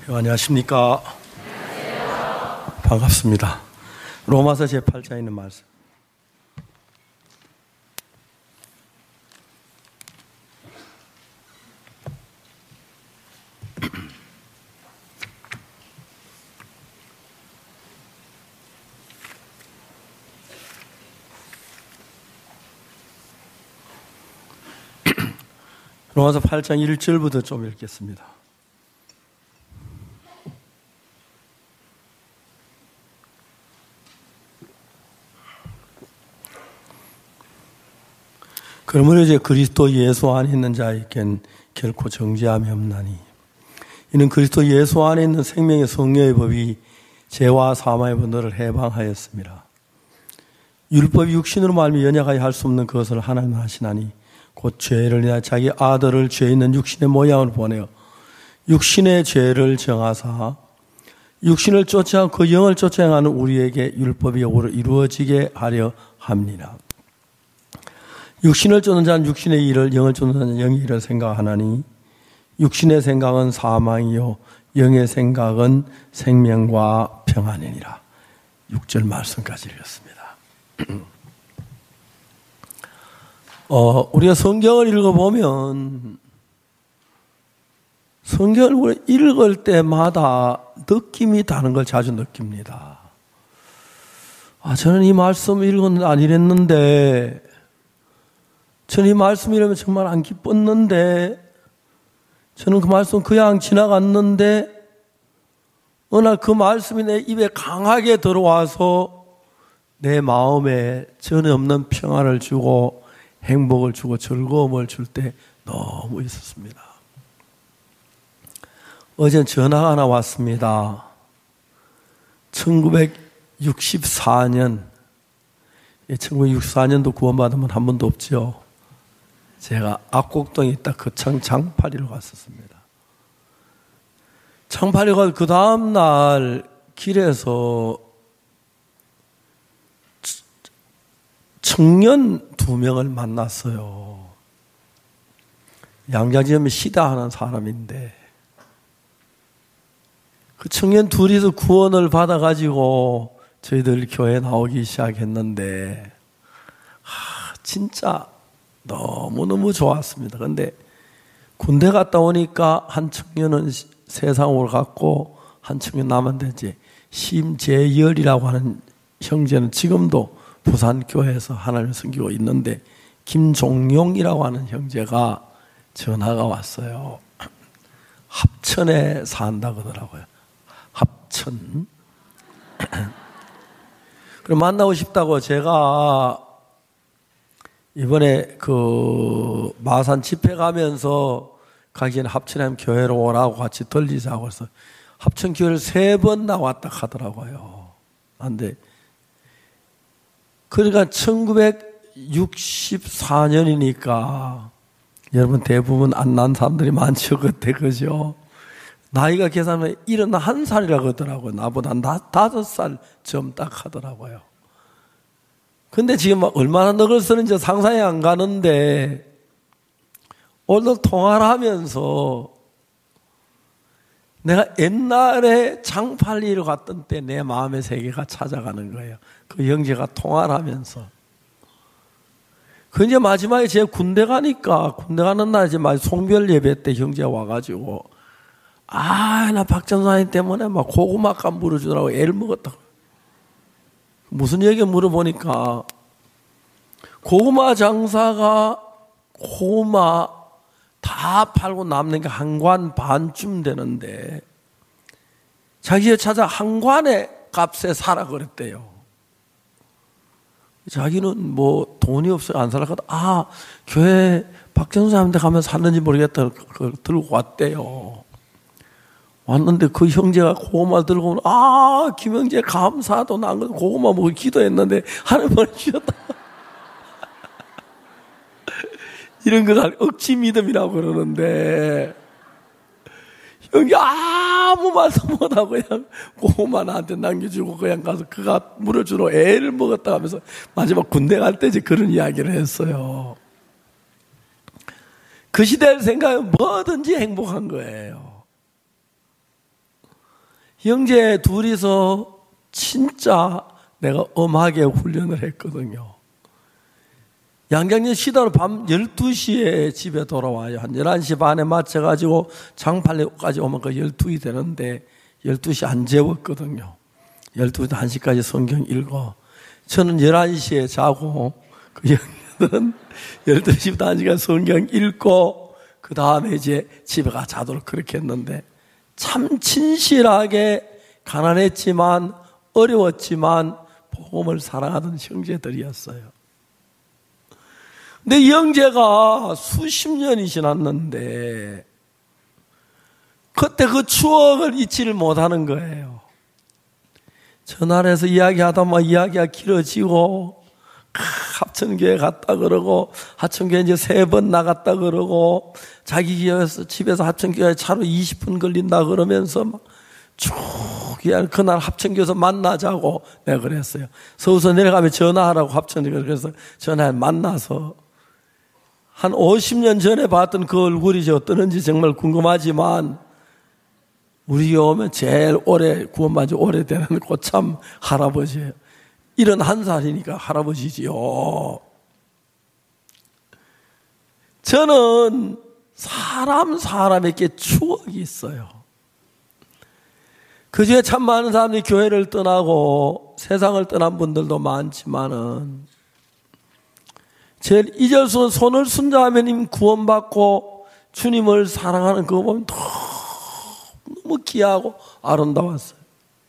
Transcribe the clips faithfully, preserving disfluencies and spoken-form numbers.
안녕하십니까. 안녕하세요. 반갑습니다. 로마서 제팔 장에 있는 말씀. 로마서 팔 장 일 절부터 좀 읽겠습니다. 그러므로 이제 그리스도 예수 안에 있는 자에겐 결코 정죄함이 없나니 이는 그리스도 예수 안에 있는 생명의 성령의 법이 죄와 사망의 번호를 해방하였습니다. 율법이 육신으로 말미 연약하여 할 수 없는 것을 하나님 하시나니 곧 죄를 인하여 자기 아들을 죄 있는 육신의 모양을 보내어 육신의 죄를 정하사 육신을 쫓아 그 영을 쫓아 행하는 우리에게 율법이 영으로 이루어지게 하려 합니다. 육신을 쫓는 자는 육신의 일을, 영을 쫓는 자는 영의 일을 생각하나니 육신의 생각은 사망이요 영의 생각은 생명과 평안이니라. 육 절 말씀까지 읽었습니다. 어, 우리가 성경을 읽어보면 성경을 읽을 때마다 느낌이 다른 걸 자주 느낍니다. 아, 저는 이 말씀을 읽었는데 안 이랬는데 저는 이 말씀 이러면 정말 안 기뻤는데 저는 그 말씀 그냥 지나갔는데 어느 날 그 말씀이 내 입에 강하게 들어와서 내 마음에 전혀 없는 평안을 주고 행복을 주고 즐거움을 줄 때 너무 있었습니다. 어제 전화가 하나 왔습니다. 천구백육십사 년 천구백육십사 년도 구원받으면 한 번도 없죠. 제가 압곡동에 있다 거창 장파리로 갔었습니다. 장파리가 그 다음날 길에서 청년 두 명을 만났어요. 양자지점에 시다하는 사람인데 그 청년 둘이서 구원을 받아가지고 저희들 교회에 나오기 시작했는데 아, 진짜 너무너무 좋았습니다. 그런데 군대 갔다 오니까 한 청년은 세상으로 갔고 한 청년 남았는데 이제 심재열이라고 하는 형제는 지금도 부산교회에서 하나님을 섬기고 있는데 김종용이라고 하는 형제가 전화가 왔어요. 합천에 산다 그러더라고요. 합천. 그럼 만나고 싶다고 제가 이번에 그 마산 집회 가면서 가기 전에 합천에 교회로 오라고 같이 들리자고 해서 합천 교회를 세 번 나왔다 하더라고요. 근데 그러니까 천구백육십사 년이니까 여러분 대부분 안 난 사람들이 많죠 그때 그죠? 나이가 계산하면 일흔한 살이라고 하더라고요. 나보다 다섯 살 젊딱 하더라고요. 근데 지금 얼마나 늙을 쓰는지 상상이 안 가는데 오늘 통화를 하면서 내가 옛날에 장팔리로 갔던 때 내 마음의 세계가 찾아가는 거예요. 그 형제가 통화를 하면서. 그 이제 마지막에 제 군대 가니까 군대 가는 날 이제 송별 예배 때 형제가 와가지고 아, 나 박전사님 때문에 막 고구마값 물어주더라고. 애를 먹었다. 무슨 얘기 물어보니까 고구마 장사가 고구마 다 팔고 남는 게 한 관 반쯤 되는데 자기가 찾아 한 관의 값에 사라 그랬대요. 자기는 뭐 돈이 없어요. 안 살아. 아, 교회 박전사님한테 가면 샀는지 모르겠다. 그걸 들고 왔대요. 왔는데 그 형제가 고구마 들고 오면 아, 김형제 감사도 난 거 고구마 먹고 기도했는데 하나님을 주셨다. 이런 걸 억지 믿음이라고 그러는데 형이 아무 말도 못하고 그냥 고구마 나한테 남겨주고 그냥 가서 그가 물어주러 애를 먹었다 하면서 마지막 군대 갈 때 이제 그런 이야기를 했어요. 그 시대를 생각하면 뭐든지 행복한 거예요. 형제 둘이서 진짜 내가 엄하게 훈련을 했거든요. 양장년 쉬다로 밤 열두 시에 집에 돌아와요. 한 열한 시 반에 맞춰가지고 장팔레까지 오면 그 열두 시 되는데 열두 시 안 재웠거든요. 열두 시 한 시까지 성경 읽어. 저는 열한 시에 자고 그 형들은 열두 시부터 한 시간 성경 읽고 그 다음에 이제 집에 가 자도록 그렇게 했는데 참 진실하게 가난했지만 어려웠지만 복음을 사랑하던 형제들이었어요. 근데 이 형제가 수십 년이 지났는데 그때 그 추억을 잊지를 못하는 거예요. 전화해서 이야기하다 보면 이야기가 길어지고 합천교회 갔다 그러고 하천교회 이제 세 번 나갔다 그러고 자기 교회에서 집에서 합천교회 차로 이십 분 걸린다 그러면서 막 쭉 그날 합천교회에서 만나자고 내가 그랬어요. 서울서 내려가면 전화하라고 합천교회 그래서 전화해 만나서 한 오십 년 전에 봤던 그 얼굴이 어떠는지 정말 궁금하지만 우리 교회 오면 제일 오래 구원받은 지 오래되는 고참 할아버지예요. 일흔한 살이니까 할아버지지요. 저는 사람 사람에게 추억이 있어요. 그 중에 참 많은 사람들이 교회를 떠나고 세상을 떠난 분들도 많지만은 제일 잊을 수 없는 손을 순자하면 구원받고 주님을 사랑하는 그거 보면 너무 귀하고 아름다웠어요.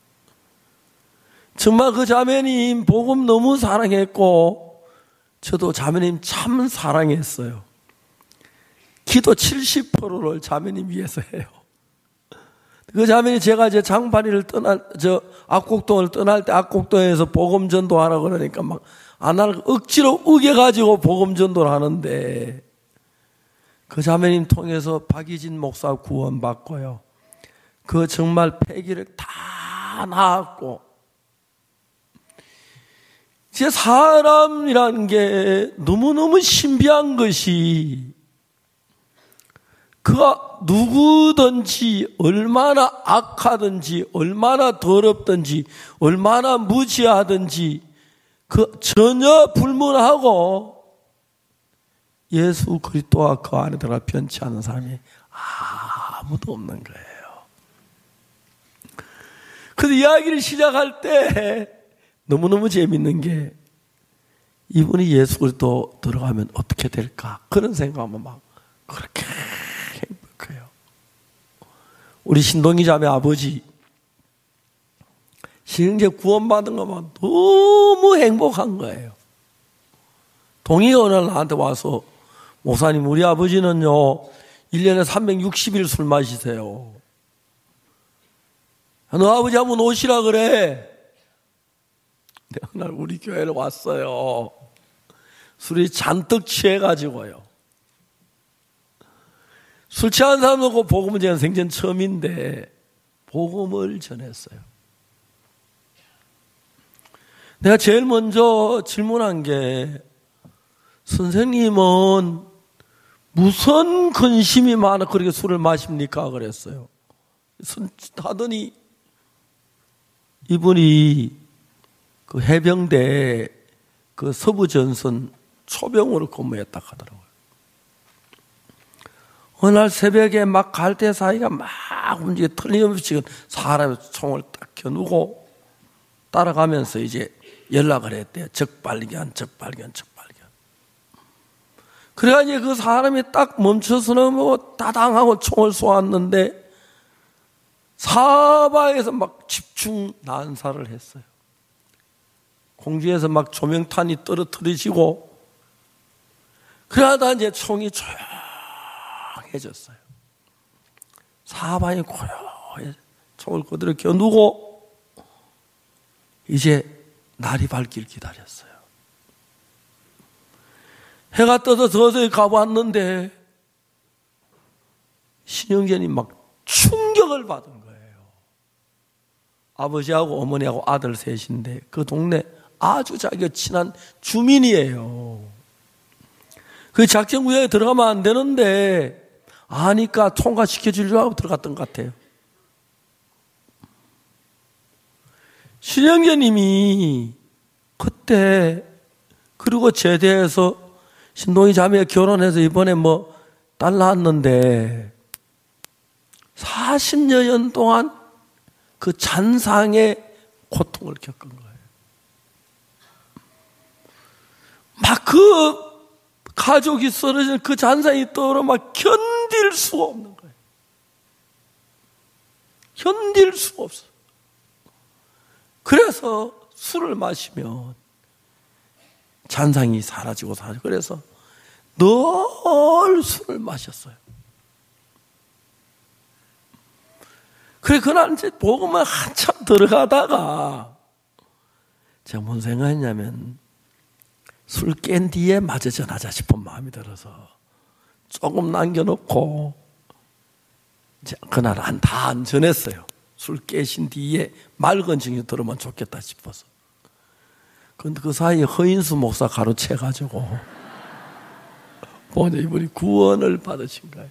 정말 그 자매님 복음 너무 사랑했고 저도 자매님 참 사랑했어요. 기도 칠십 퍼센트를 자매님 위해서 해요. 그 자매님 제가 이제 장파리를 떠날 저 압곡동을 떠날 때 압곡동에서 복음 전도하라 그러니까 막 안 하는 억지로 우겨가지고 복음 전도를 하는데 그 자매님 통해서 박희진 목사 구원받고요. 그 정말 폐기를 다 나았고 제 사람이라는 게 너무너무 신비한 것이 그가 누구든지 얼마나 악하든지 얼마나 더럽든지 얼마나 무지하든지 그 전혀 불문하고 예수 그리스도와 그 안에 들어가 변치 않은 사람이 아무도 없는 거예요. 그래서 이야기를 시작할 때 너무너무 재밌는 게 이분이 예수 그리스도 들어가면 어떻게 될까 그런 생각하면 막 그렇게 행복해요. 우리 신동희 자매 아버지 신영제 구원받은 것만 너무 행복한 거예요. 동희가 오늘 나한테 와서 목사님 우리 아버지는요 일 년에 삼백육십 일 술 마시세요. 너 아버지 한번 오시라 그래. 내가 날 우리 교회를 왔어요. 술이 잔뜩 취해가지고요. 술 취한 사람 놓고 복음을 전한 생전 처음인데 복음을 전했어요. 내가 제일 먼저 질문한 게 선생님은 무슨 근심이 많아 그렇게 술을 마십니까? 그랬어요. 하더니 이분이 그 해병대 그 서부전선 초병으로 근무했다 하더라고요. 어느 날 새벽에 막 갈대 사이가 막 움직여 틀림없이 사람이 총을 딱 겨누고 따라가면서 이제 연락을 했대요. 적발견, 적발견, 적발견. 그래가지고 그 사람이 딱 멈춰서는 뭐 따당하고 총을 쏘았는데 사방에서 막 집중 난사를 했어요. 공중에서 막 조명탄이 떨어뜨리시고 그러다 이제 총이 조용해졌어요. 사방이 고요해 총을 그대로 겨누고 이제 날이 밝길 기다렸어요. 해가 떠서 서서히 가보았는데 신영재님 막 충격을 받은 거예요. 아버지하고 어머니하고 아들 셋인데 그 동네 아주 자기가 친한 주민이에요. 그 작전구역에 들어가면 안 되는데 아니까 통과시켜주려고 하고 들어갔던 것 같아요. 신영재님이 그때 그리고 제대해서 신동희 자매가 결혼해서 이번에 뭐 딸 낳았는데 사십여 년 동안 그 잔상의 고통을 겪은 거예요. 막 그 가족이 쓰러진 그 잔상이 떠오르 막 견딜 수가 없는 거예요. 견딜 수가 없어. 그래서 술을 마시면 잔상이 사라지고 사라지고 그래서 늘 술을 마셨어요. 그래 그날 이제 복음을 한참 들어가다가 제가 뭔 생각했냐면 술 깬 뒤에 마저 전하자 싶은 마음이 들어서 조금 남겨놓고 이제 그날 한 다 안 전했어요. 술 깨신 뒤에 맑은 증이 들으면 좋겠다 싶어서. 그런데 그 사이에 허인수 목사 가로채가지고 보니 이분이 구원을 받으신 거예요.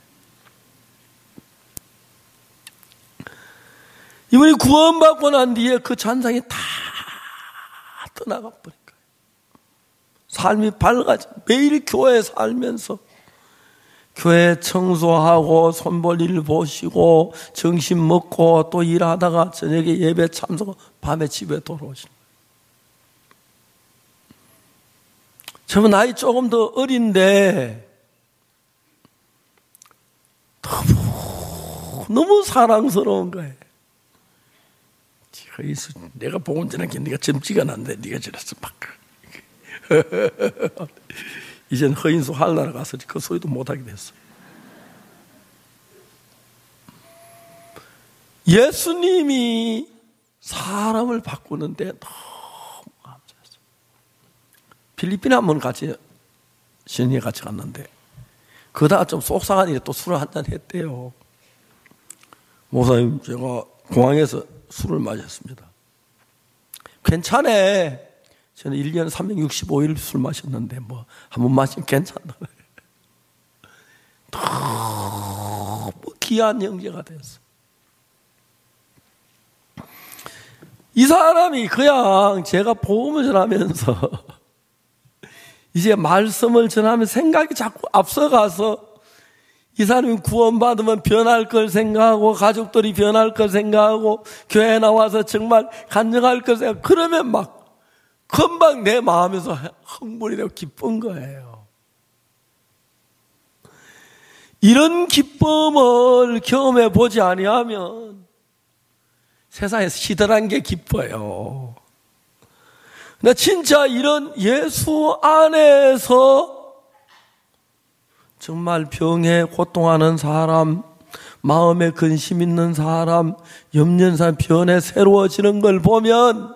이분이 구원받고 난 뒤에 그 잔상이 다 떠나가 버린 거예요. 삶이 밝아져. 매일 교회에 살면서 교회 청소하고 손볼 일 보시고 점심 먹고 또 일하다가 저녁에 예배 참석하고 밤에 집에 돌아오시는 거예요. 저는 나이 조금 더 어린데 너무 너무 사랑스러운 거예요. 내가 보온 지나게 네가 점지가 난데 네가 저랬어 막. 이젠 허인수 하늘나라 가서 그 소리도 못하게 됐어. 예수님이 사람을 바꾸는데 너무 감사했어요. 필리핀에 한번 같이 신이 같이 갔는데 그러다가 좀 속상한 일에 또 술을 한잔 했대요. 목사님 제가 공항에서 술을 마셨습니다. 괜찮아. 저는 일 년에 삼백육십오 일 술 마셨는데 뭐 한 번 마시면 괜찮다. 너무 귀한 형제가 됐어. 이 사람이 그냥 제가 복음을 전하면서 이제 말씀을 전하면 생각이 자꾸 앞서가서 이 사람이 구원받으면 변할 걸 생각하고 가족들이 변할 걸 생각하고 교회에 나와서 정말 간증할 걸 생각하고 그러면 막 금방 내 마음에서 흥분이 되고 기쁜 거예요. 이런 기쁨을 경험해 보지 아니하면 세상에서 시들한 게 기뻐요. 나 진짜 이런 예수 안에서 정말 병에 고통하는 사람, 마음에 근심 있는 사람, 염려 있는 사람 변해 새로워지는 걸 보면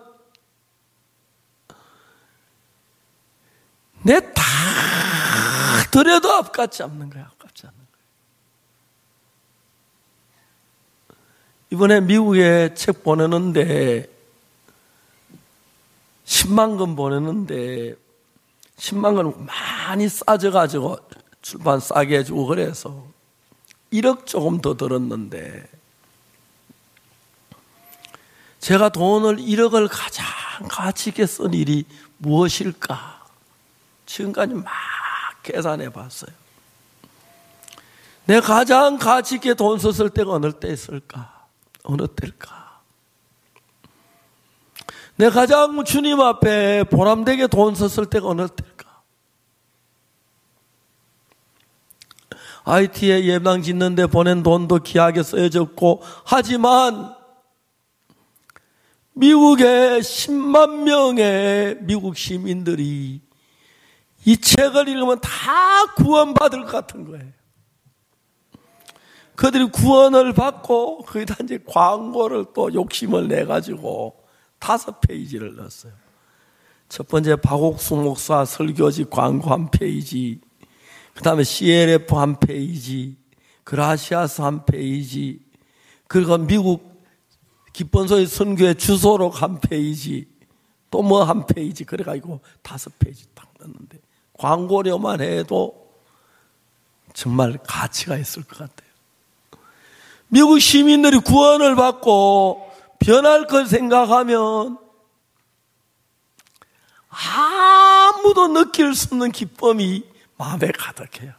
내 다 드려도 아깝지 않는 거야. 아깝지 않는 거야. 이번에 미국에 책 보내는데 십만 권 보내는데 십만 권 많이 싸져가지고 출판 싸게 해주고 그래서 일억 조금 더 들었는데 제가 돈을 일억을 가장 가치 있게 쓴 일이 무엇일까? 지금까지 막 계산해 봤어요. 내가 가장 가치 있게 돈 썼을 때가 어느 때였을까? 어느 때일까? 내가 가장 주님 앞에 보람되게 돈 썼을 때가 어느 때일까? 아이티에 예방 짓는 데 보낸 돈도 귀하게 쓰여졌고 하지만 미국의 십만 명의 미국 시민들이 이 책을 읽으면 다 구원받을 것 같은 거예요. 그들이 구원을 받고 거기다 이제 광고를 또 욕심을 내가지고 다섯 페이지를 넣었어요. 첫 번째 박옥수 목사 설교지 광고 한 페이지, 그 다음에 씨엘에프 한 페이지, 그라시아스 한 페이지, 그리고 미국 기본소의 선교의 주소록 한 페이지, 또 뭐 한 페이지, 그래가지고 다섯 페이지 딱 넣었는데 광고료만 해도 정말 가치가 있을 것 같아요. 미국 시민들이 구원을 받고 변할 걸 생각하면 아무도 느낄 수 없는 기쁨이 마음에 가득해요.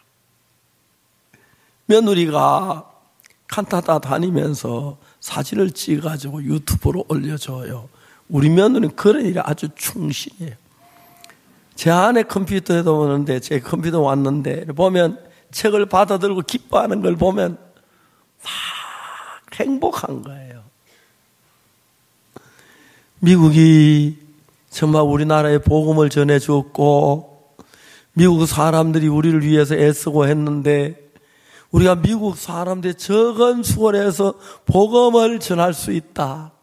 며느리가 칸타타 다니면서 사진을 찍어가지고 유튜브로 올려줘요. 우리 며느리는 그런 일에 아주 충실해요. 제 안에 컴퓨터에도 오는데 제 컴퓨터 왔는데 보면 책을 받아들고 기뻐하는 걸 보면 막 행복한 거예요. 미국이 정말 우리나라에 복음을 전해주었고 미국 사람들이 우리를 위해서 애쓰고 했는데 우리가 미국 사람들의 적은 수월에서 복음을 전할 수 있다.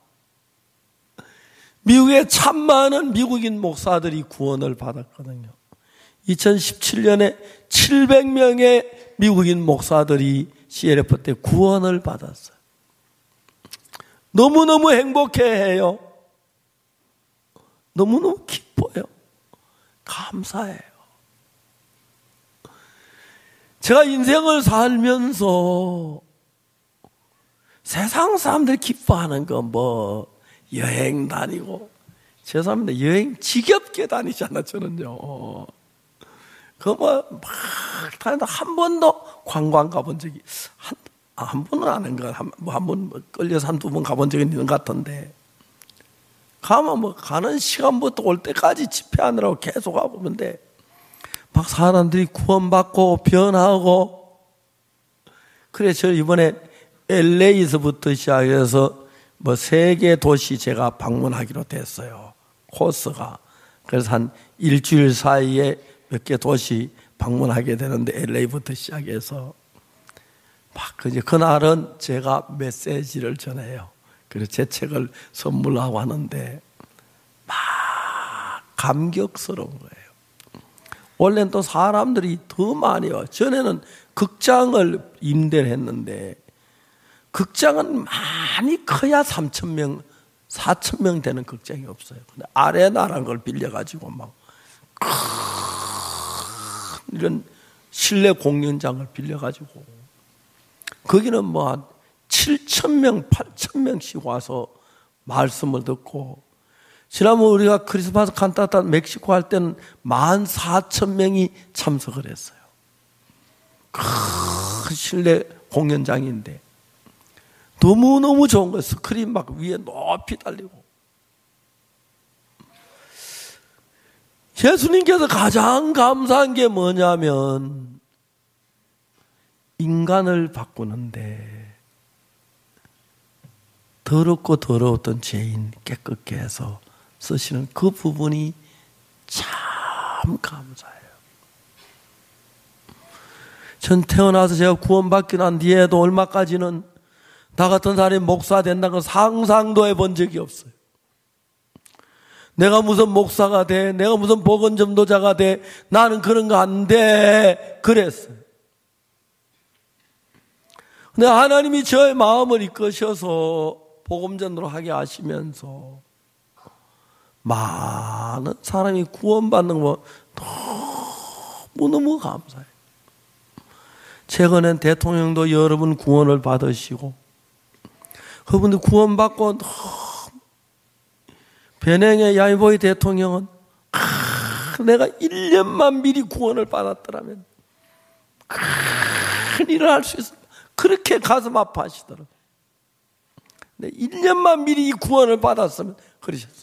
미국에 참 많은 미국인 목사들이 구원을 받았거든요. 이천십칠 년에 칠백 명의 미국인 목사들이 씨엘에프 때 구원을 받았어요. 너무너무 행복해해요. 너무너무 기뻐요. 감사해요. 제가 인생을 살면서 세상 사람들이 기뻐하는 거 뭐 여행 다니고 죄송합니다. 여행 지겹게 다니잖아 저는요. 그 뭐 막 다니다 한 번도 관광 가본 적이 한, 한 번은 아닌 것 같아요. 한 번 끌려서 한두 번 가본 적이 있는 것 같은데 가면 뭐 가는 시간부터 올 때까지 집회하느라고 계속 가보는데 막 사람들이 구원받고 변하고 그래 저 이번에 엘에이에서부터 시작해서 뭐 세 개 도시 제가 방문하기로 됐어요. 코스가. 그래서 한 일주일 사이에 몇 개 도시 방문하게 되는데 엘에이부터 시작해서 막 그제 그날은 제가 메시지를 전해요. 그래서 제 책을 선물하고 하는데 막 감격스러운 거예요. 원래는 또 사람들이 더 많이 와요. 전에는 극장을 임대를 했는데 극장은 많이 커야 삼천 명, 사천 명 되는 극장이 없어요. 근데 아레나라는 걸 빌려가지고 막 큰 이런 실내 공연장을 빌려가지고 거기는 뭐 한 칠천 명, 팔천 명씩 와서 말씀을 듣고 지난번 우리가 크리스마스 칸타타 멕시코 할 때는 만 사천 명이 참석을 했어요. 큰 실내 공연장인데 너무너무 좋은 거예요. 스크린 막 위에 높이 달리고. 예수님께서 가장 감사한 게 뭐냐면 인간을 바꾸는데 더럽고 더러웠던 죄인 깨끗게 해서 쓰시는 그 부분이 참 감사해요. 전 태어나서 제가 구원받기 난 뒤에도 얼마까지는 나 같은 사람이 목사 된다는 건 상상도 해본 적이 없어요. 내가 무슨 목사가 돼, 내가 무슨 복음전도자가 돼, 나는 그런 거 안 돼, 그랬어요. 근데 하나님이 저의 마음을 이끄셔서 복음전도를 하게 하시면서 많은 사람이 구원받는 거 너무너무 감사해요. 최근엔 대통령도 여러분 구원을 받으시고 그분들 구원받고 베냉의 야이보이 대통령은 아, 내가 일 년만 미리 구원을 받았더라면 큰 일을 할 수 있어. 그렇게 가슴 아파하시더라고요. 일 년만 미리 이 구원을 받았으면 그러셨어요.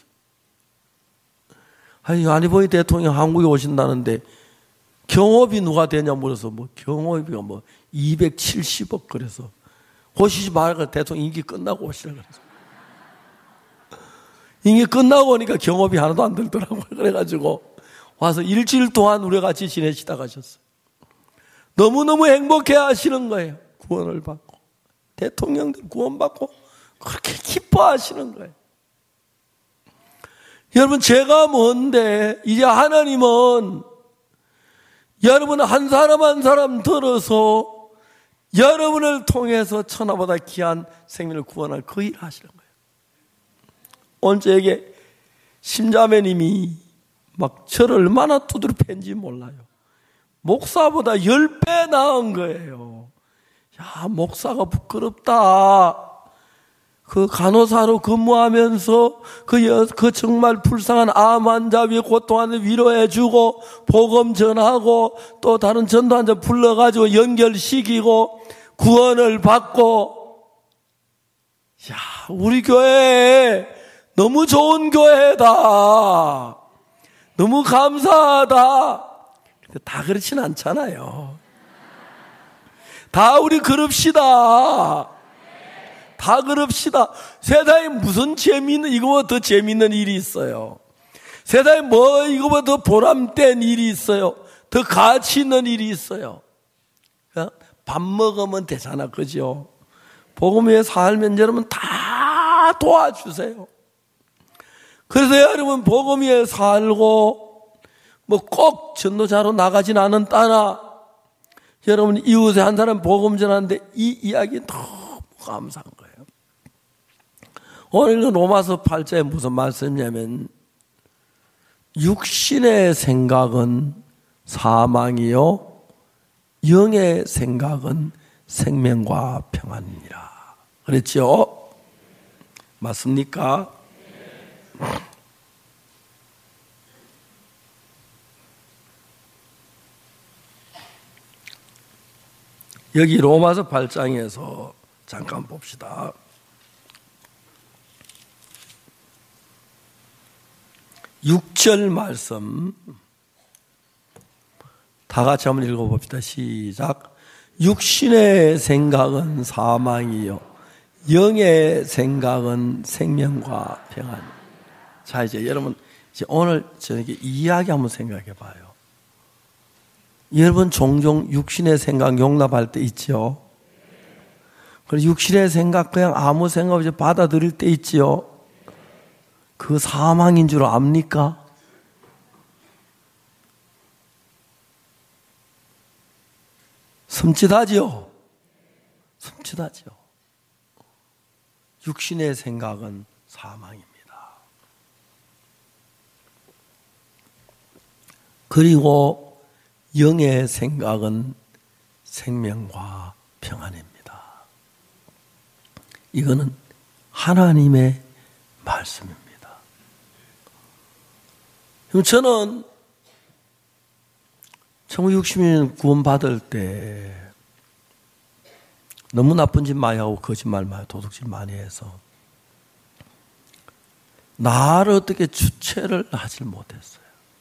아니, 야이보이 대통령 한국에 오신다는데 경호비 누가 되냐 물어서 뭐 경호비가 뭐 이백칠십억 그래서 오시지 말고 대통령 임기 끝나고 오시라 그래서 임기 끝나고 오니까 경호비 하나도 안 들더라고요. 그래가지고 와서 일주일 동안 우리 같이 지내시다 가셨어요. 너무너무 행복해 하시는 거예요. 구원을 받고 대통령들 구원받고 그렇게 기뻐하시는 거예요. 여러분 제가 뭔데 이제 하나님은 여러분 한 사람 한 사람 들어서 여러분을 통해서 천하보다 귀한 생명을 구원할 그 일을 하시는 거예요. 오늘 저에게 심자매님이 막 저를 얼마나 두드려 팬지 몰라요. 목사보다 열 배 나은 거예요. 야, 목사가 부끄럽다. 그 간호사로 근무하면서 그, 여, 그 정말 불쌍한 암 환자 위에 고통하는 위로해주고 복음 전하고 또 다른 전도환자 불러가지고 연결시키고 구원을 받고, 야, 우리 교회 너무 좋은 교회다. 너무 감사하다. 근데 다 그렇진 않잖아요. 다 우리 그럽시다. 다 그럽시다. 세상에 무슨 재미있는, 이거보다 더 재미있는 일이 있어요. 세상에 뭐 이거보다 더 보람된 일이 있어요. 더 가치 있는 일이 있어요. 밥 먹으면 되잖아, 그죠? 복음 위에 살면 여러분 다 도와주세요. 그래서 여러분 복음 위에 살고 뭐 꼭 전도자로 나가진 않았다나 여러분 이웃에 한 사람 복음 전하는데 이 이야기 너무 감사한 거예요. 오늘 로마서 팔 장에 무슨 말씀이냐면 육신의 생각은 사망이요 영의 생각은 생명과 평안이니라. 그랬죠? 맞습니까? 여기 로마서 팔 장에서 잠깐 봅시다. 육 절 말씀 다 같이 한번 읽어봅시다. 시작. 육신의 생각은 사망이요 영의 생각은 생명과 평안. 자, 이제 여러분 이제 오늘 저녁에 이야기 한번 생각해 봐요. 여러분 종종 육신의 생각 용납할 때 있죠. 그리고 육신의 생각 그냥 아무 생각 없이 받아들일 때 있지요. 그 사망인 줄 압니까? 섬찟하지요. 섬찟하지요. 육신의 생각은 사망입니다. 그리고 영의 생각은 생명과 평안입니다. 이거는 하나님의 말씀입니다. 그럼 저는 천구백육십 년 구원받을 때 너무 나쁜 짓 많이 하고 거짓말 많이 하고 도둑질 많이 해서 나를 어떻게 주체를 하질 못했어요.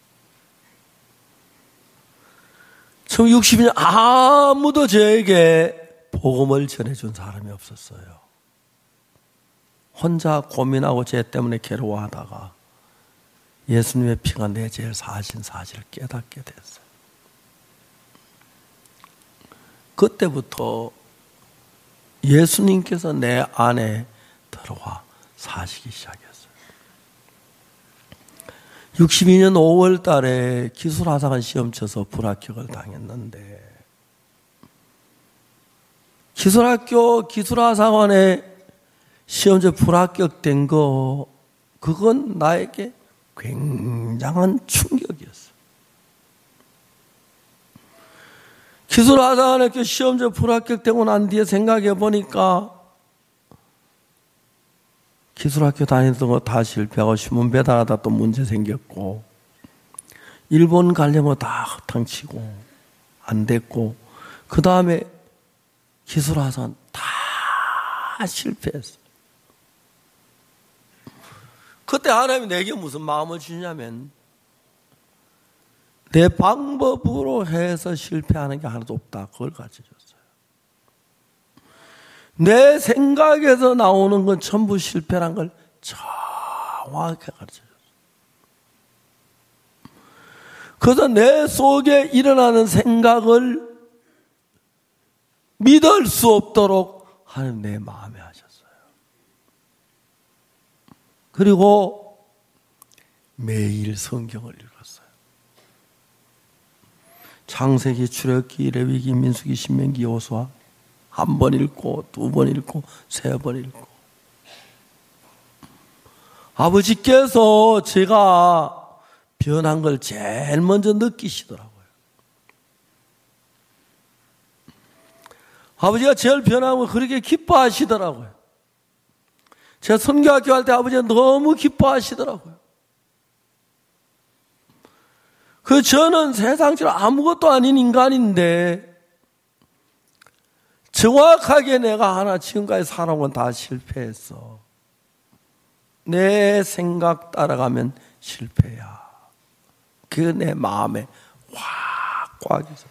천구백육십 년 아무도 저에게 복음을 전해준 사람이 없었어요. 혼자 고민하고 죄 때문에 괴로워하다가 예수님의 피가 내 죄를 사하신 사실을 깨닫게 됐어요. 그때부터 예수님께서 내 안에 들어와 사시기 시작했어요. 육십이 년 오월 달에 기술하사관 시험 쳐서 불합격을 당했는데 기술학교 기술하사관에 시험제 불합격된 거 그건 나에게 굉장한 충격이었어요. 기술하사관학교 시험제 불합격되고 난 뒤에 생각해 보니까 기술학교 다니던 거 다 실패하고 신문 배달하다 또 문제 생겼고 일본 가려고 다 허탕치고 안 됐고 그 다음에 기술하사관 다 실패했어요. 그때 하나님이 내게 무슨 마음을 주냐면 내 방법으로 해서 실패하는 게 하나도 없다. 그걸 가르쳐줬어요. 내 생각에서 나오는 건 전부 실패란 걸 정확하게 가르쳐줬어요. 그래서 내 속에 일어나는 생각을 믿을 수 없도록 하나님 내 마음에 하셨어요. 그리고 매일 성경을 읽었어요. 창세기, 출애굽기, 레위기, 민수기, 신명기, 여호수아 한 번 읽고 두 번 읽고 세 번 읽고 아버지께서 제가 변한 걸 제일 먼저 느끼시더라고요. 아버지가 제일 변한 걸 그렇게 기뻐하시더라고요. 제가 선교학교 할 때 아버지가 너무 기뻐하시더라고요. 그 저는 세상적으로 아무것도 아닌 인간인데 정확하게 내가 하나 지금까지 살아온 건 다 실패했어. 내 생각 따라가면 실패야. 그 내 마음에 확 꽉 있었어.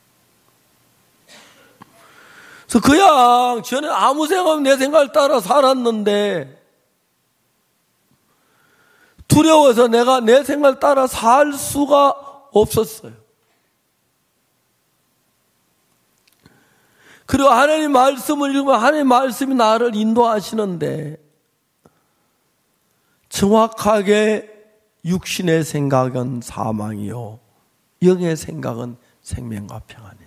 그래서 그냥 저는 아무 생각 없이 내 생각을 따라 살았는데 두려워서 내가 내 생각을 따라 살 수가 없었어요. 그리고 하나님 말씀을 읽으면 하나님 말씀이 나를 인도하시는데 정확하게 육신의 생각은 사망이요 영의 생각은 생명과 평안이니라.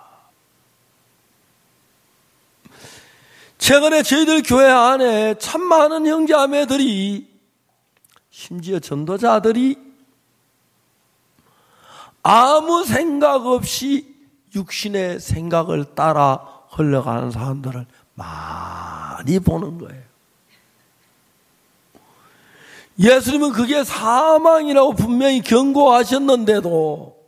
최근에 저희들 교회 안에 참 많은 형제자매들이 심지어 전도자들이 아무 생각 없이 육신의 생각을 따라 흘러가는 사람들을 많이 보는 거예요. 예수님은 그게 사망이라고 분명히 경고하셨는데도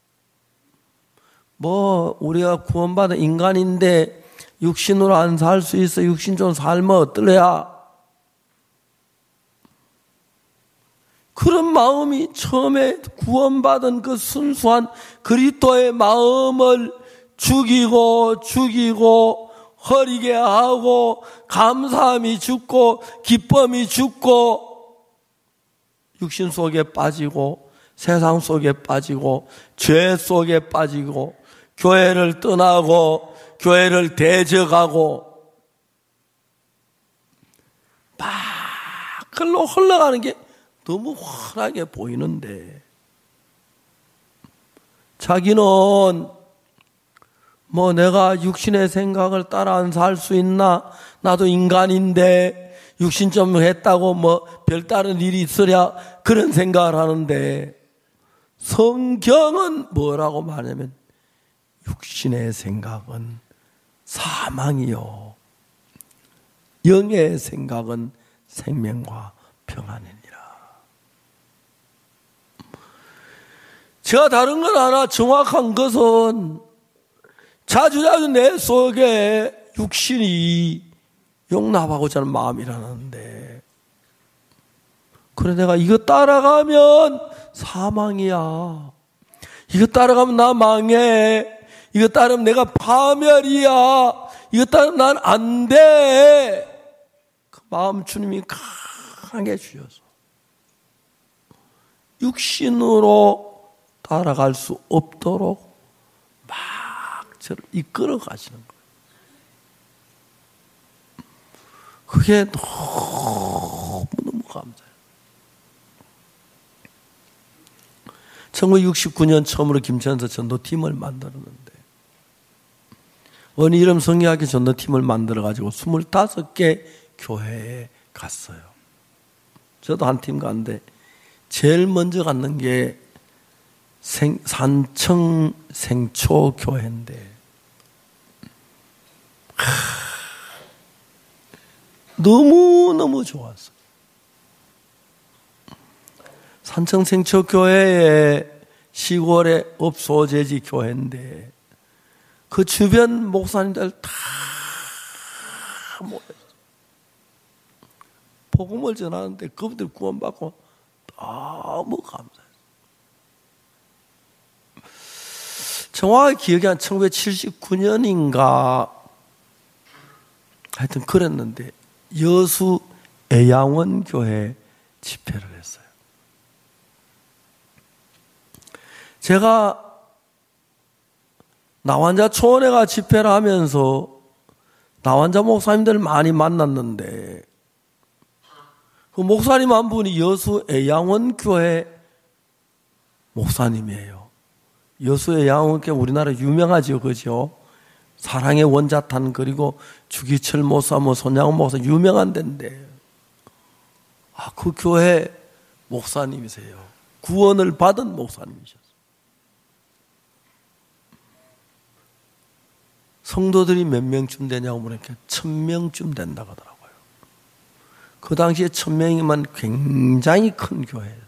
뭐 우리가 구원받은 인간인데 육신으로 안 살 수 있어. 육신 좀 살면 어떨래야? 그런 마음이 처음에 구원받은 그 순수한 그리스도의 마음을 죽이고 죽이고 허리게 하고 감사함이 죽고 기쁨이 죽고 육신 속에 빠지고 세상 속에 빠지고 죄 속에 빠지고 교회를 떠나고 교회를 대적하고 막 글로 흘러가는 게 너무 환하게 보이는데 자기는 뭐 내가 육신의 생각을 따라 안 살 수 있나? 나도 인간인데 육신 좀 했다고 뭐 별다른 일이 있으랴 그런 생각을 하는데 성경은 뭐라고 말하냐면 육신의 생각은 사망이요 영의 생각은 생명과 평안이니라. 제가 다른 건 하나 정확한 것은 자주자주 내 속에 육신이 용납하고자 하는 마음이라는데 그래 내가 이거 따라가면 사망이야. 이거 따라가면 나 망해. 이거 따르면 내가 파멸이야. 이거 따르면 난 안 돼. 그 마음 주님이 강하게 주셔서 육신으로 따라갈 수 없도록 막 저를 이끌어 가시는 거예요. 그게 너무너무 감사해요. 천구백육십구 년 처음으로 김천에서 전도팀을 만들었는데 어느 이름 성리학교 전도팀을 만들어가지고 스물다섯 개 교회에 갔어요. 저도 한 팀 갔는데 제일 먼저 갔는 게 생, 산청 생초 교회인데 하, 너무너무 좋았어요. 산청 생초 교회에 시골의 업소재지 교회인데 그 주변 목사님들 다 모였어요. 복음을 전하는데 그분들 구원받고 너무 감사해요. 정확히 기억이 한 천구백칠십구 년인가 하여튼 그랬는데 여수 애양원 교회 집회를 했어요. 제가 나환자 초원에 가 집회를 하면서 나환자 목사님들 많이 만났는데 그 목사님 한 분이 여수 애양원 교회 목사님이에요. 여수 애양원 교회 우리나라 유명하죠, 그죠? 사랑의 원자탄 그리고 주기철 목사, 뭐 손양원 목사 유명한 데인데 아, 그 교회 목사님이세요. 구원을 받은 목사님이셨어요. 성도들이 몇 명쯤 되냐고 물으니까 천 명쯤 된다고 하더라고요. 그 당시에 천 명이면 굉장히 큰 교회였어요.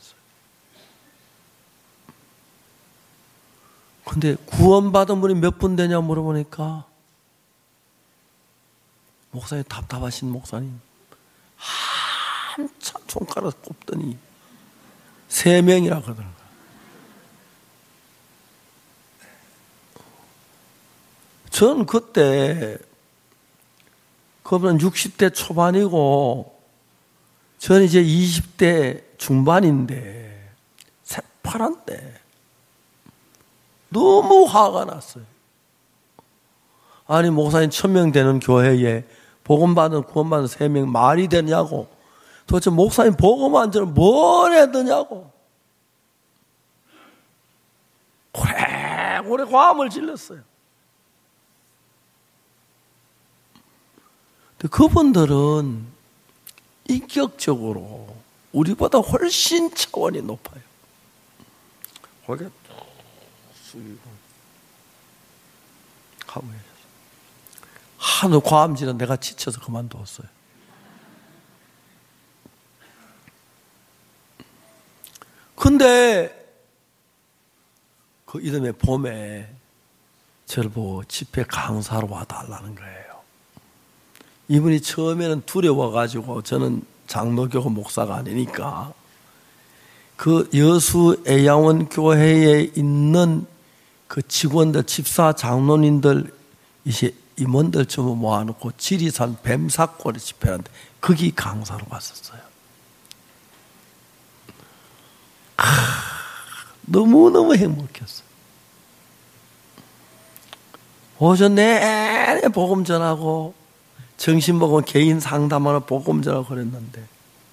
근데 구원받은 분이 몇 분 되냐 물어보니까 목사님, 답답하신 목사님, 한참 손가락 꼽더니 세 명이라 그러더라고요. 전 그때 그분은 육십 대 초반이고 저는 이제 이십 대 중반인데 새파란 때 너무 화가 났어요. 아니 목사님 천 명 되는 교회에 복음받은 구원받은 세 명 말이 되냐고. 도대체 목사님 복음 안 주는 뭘 해야 되냐고. 오래오래 과음을 질렀어요. 근데 그분들은 인격적으로 우리보다 훨씬 차원이 높아요. 고개 숙이고 하고 하도 과음질은 내가 지쳐서 그만두었어요. 근데 그 이듬해 봄에 저를 보고 집회 강사로 와달라는 거예요. 이분이 처음에는 두려워가지고 저는 장로교회 목사가 아니니까 그 여수 애양원 교회에 있는 그 직원들, 집사 장로님들, 이제 임원들 전부 모아놓고 지리산 뱀사골에 집회하는데 거기 강사로 갔었어요. 아, 너무너무 행복했어요. 오전 내내 복음 전하고 점심 먹으면 개인 상담하러 복음 전하고 그랬는데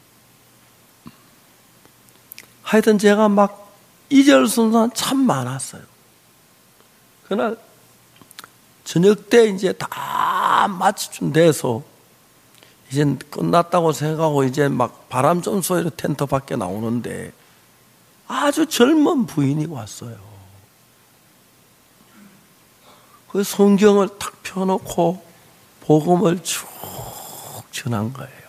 하여튼 제가 막 잊을순간 참 많았어요. 그날 저녁 때 이제 다 마치쯤 돼서 이제 끝났다고 생각하고 이제 막 바람 좀 쏘이로 텐트 밖에 나오는데 아주 젊은 부인이 왔어요. 그 성경을 탁 펴놓고 복음을 쭉 전한 거예요.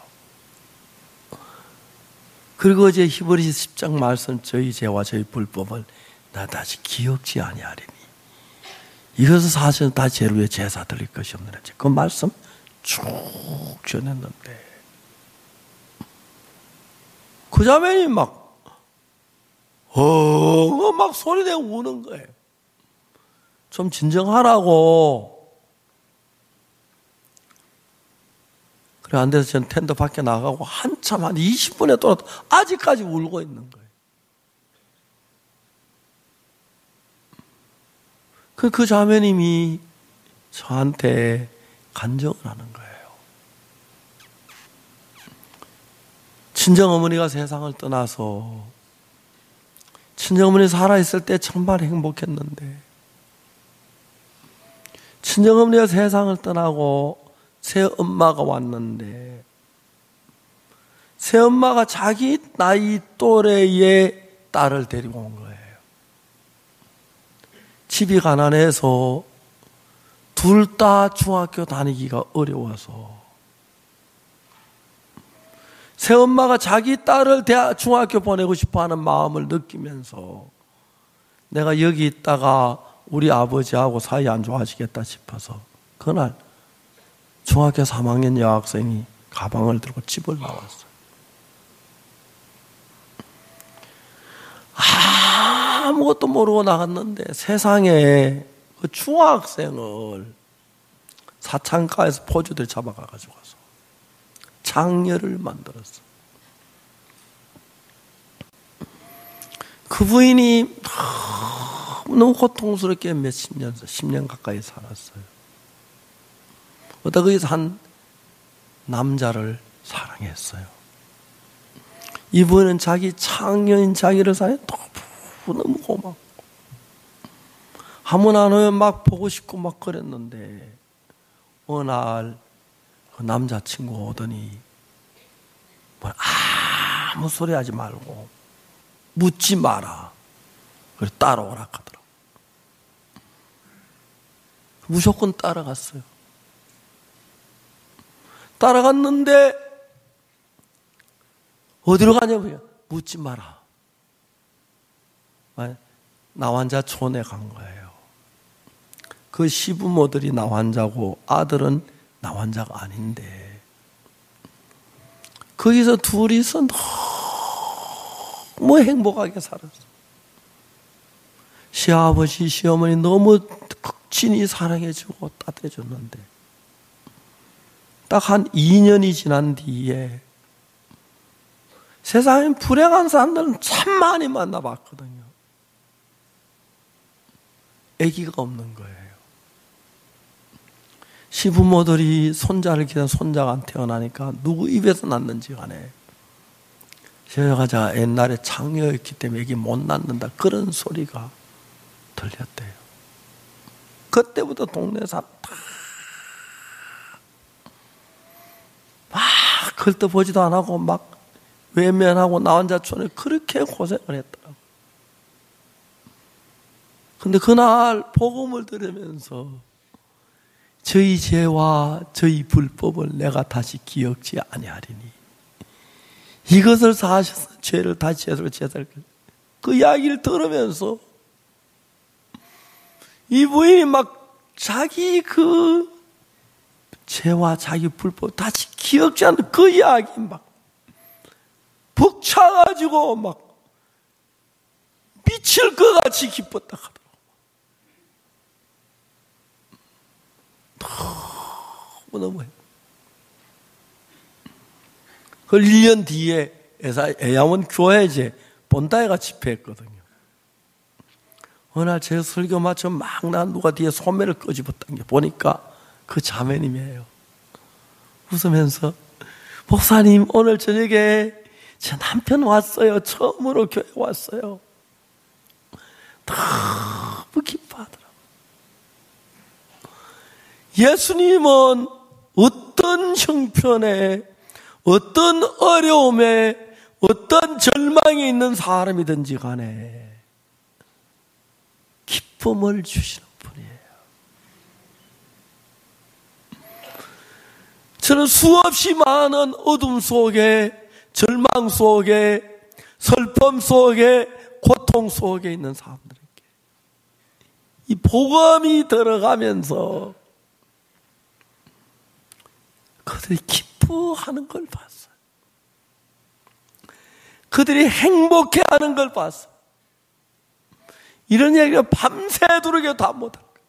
그리고 이제 히브리서 십 장 말씀, 저희 죄와 저희 불법을 나 다시 기억지 아니하리니 이것은 사실은 다 죄를 위해 제사 드릴 것이 없느냐. 그 말씀 쭉 전했는데 그 자매니 막 어, 막 소리내고 우는 거예요. 좀 진정하라고. 그래, 안 돼서 저는 텐트 밖에 나가고 한참 한 이십 분에 또 아직까지 울고 있는 거예요. 그, 그 자매님이 저한테 간증을 하는 거예요. 친정어머니가 세상을 떠나서 친정어머니 살아있을 때 정말 행복했는데 친정어머니가 세상을 떠나고 새엄마가 왔는데 새엄마가 자기 나이 또래의 딸을 데리고 온 거예요. 집이 가난해서 둘 다 중학교 다니기가 어려워서 새엄마가 자기 딸을 대학, 중학교 보내고 싶어하는 마음을 느끼면서 내가 여기 있다가 우리 아버지하고 사이 안 좋아지겠다 싶어서 그날 중학교 삼 학년 여학생이 가방을 들고 집을 나왔어요. 아무것도 모르고 나갔는데 세상에 그 중학생을 사창가에서 포주들 잡아가가지고 가서 장녀를 만들었어. 그 부인이 너무 고통스럽게 몇십 년, 십 년 가까이 살았어요. 어디다 거기서 한 남자를 사랑했어요. 이분은 자기 창녀인 자기를 사랑해 너무 고맙고 한 번 안 오면 막 보고 싶고 막 그랬는데 어느 날 그 남자친구 오더니 뭐 아무 소리 하지 말고 묻지 마라. 그래서 따라오라 하더라고. 무조건 따라갔어요. 따라갔는데 어디로 가냐고요? 묻지 마라. 나환자촌에 간 거예요. 그 시부모들이 나환자고 아들은 나환자가 아닌데 거기서 둘이서 너무 행복하게 살았어요. 시아버지, 시어머니 너무 극진히 사랑해주고 따뜻해줬는데 딱 한 이 년이 지난 뒤에 세상에 불행한 사람들은 참 많이 만나봤거든요. 아기가 없는 거예요. 시부모들이 손자를 기다려 손자가 안 태어나니까 누구 입에서 낳는지 간에 제가 옛날에 창녀였기 때문에 아기 못 낳는다 그런 소리가 들렸대요. 그때부터 동네 사람 다 막 걸떠보지도 안 하고 막 외면하고 나환자촌에 그렇게 고생을 했더라고요. 근데 그날 복음을 들으면서 저희 죄와 저희 불법을 내가 다시 기억지 아니하리니 이것을 사하셔서 죄를 다시 제대로 제대로 그 이야기를 들으면서 이 부인이 막 자기 그 죄와 자기 불법 다시 기억지 않는 그 이야기 막 벅차가지고 막 미칠 것 같이 기뻤다 하더라고. 너무너무해. 그 일 년 뒤에 애야원 교회제 본다이가 집회했거든요. 어느 날 제 설교 마쳐 막 나 누가 뒤에 소매를 끄집었던 게 보니까 그 자매님이에요. 웃으면서 목사님 오늘 저녁에 제 남편 왔어요. 처음으로 교회 왔어요. 너무 기뻐하더라고요. 예수님은 어떤 형편에 어떤 어려움에 어떤 절망이 있는 사람이든지 간에 기쁨을 주시는 분이에요. 저는 수없이 많은 어둠 속에 절망 속에 슬픔 속에 고통 속에 있는 사람들에게 이 복음이 들어가면서 그들이 기뻐하는 걸 봤어요. 그들이 행복해하는 걸 봤어요. 이런 얘기를 밤새도록 다 못할 거예요.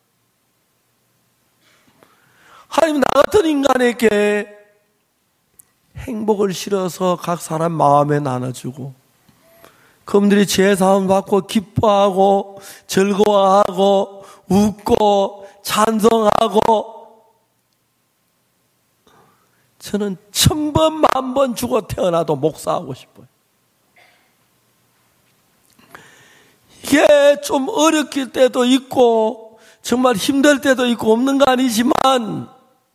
하나님 나 같은 인간에게 행복을 실어서 각 사람 마음에 나눠주고 그분들이 제사함 받고 기뻐하고 즐거워하고 웃고 찬송하고 저는 천 번 만 번 죽어 태어나도 목사하고 싶어요. 이게 좀 어렵길 때도 있고 정말 힘들 때도 있고 없는 거 아니지만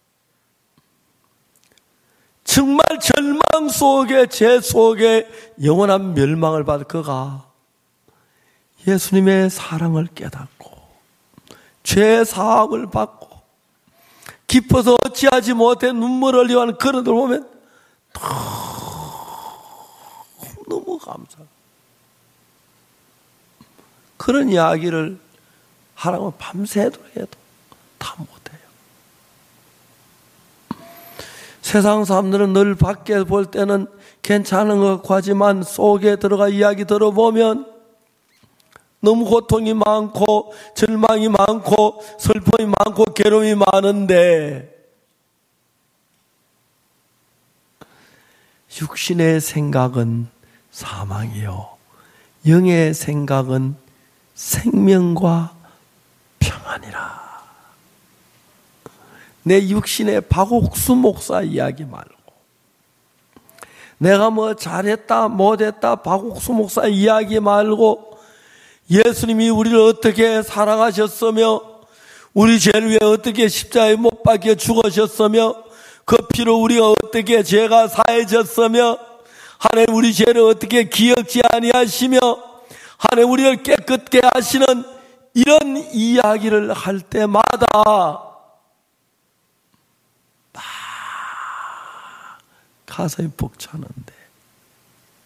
정말 절망 속에 죄 속에 영원한 멸망을 받을 그가 예수님의 사랑을 깨닫고 죄 사함을 받고 기뻐서 어찌하지 못해 눈물을 흘리는 그런 들 보면 너무 감사해요. 그런 이야기를 하라고 밤새도록 해도 다 못해요. 세상 사람들은 늘 밖에 볼 때는 괜찮은 것 같고 하지만 속에 들어가 이야기 들어보면 너무 고통이 많고 절망이 많고 슬픔이 많고 괴로움이 많은데 육신의 생각은 사망이요 영의 생각은 생명과 평안이라. 내 육신의 박옥수 목사 이야기 말고 내가 뭐 잘했다 못했다 박옥수 목사 이야기 말고 예수님이 우리를 어떻게 사랑하셨으며 우리 죄를 위해 어떻게 십자가에 못 박혀 죽으셨으며 그 피로 우리가 어떻게 죄가 사해졌으며 하나님 우리 죄를 어떻게 기억지 아니하시며 하나님 우리를 깨끗게 하시는 이런 이야기를 할 때마다 막 가슴이 벅차는데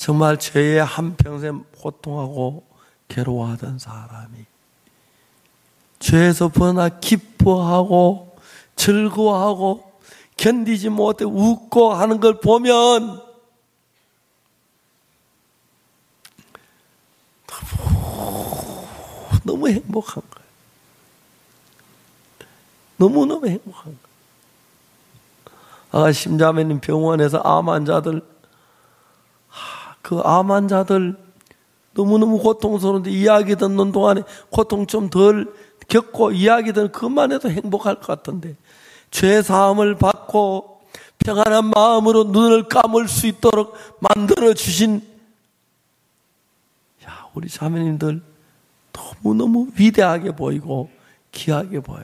정말 죄에 한평생 고통하고 괴로워하던 사람이 죄에서 벗어나 기뻐하고 즐거워하고 견디지 못해 웃고 하는 걸 보면 너무, 너무 행복한 거예요. 너무너무 행복한 거예요. 아까 심자매님 병원에서 암 환자들, 그 암 환자들 너무너무 고통스러운데 이야기 듣는 동안에 고통 좀 덜 겪고 이야기 듣는 그것만 해도 행복할 것 같은데, 죄사함을 받고 평안한 마음으로 눈을 감을 수 있도록 만들어주신 야, 우리 자매님들 너무너무 위대하게 보이고 귀하게 보여요.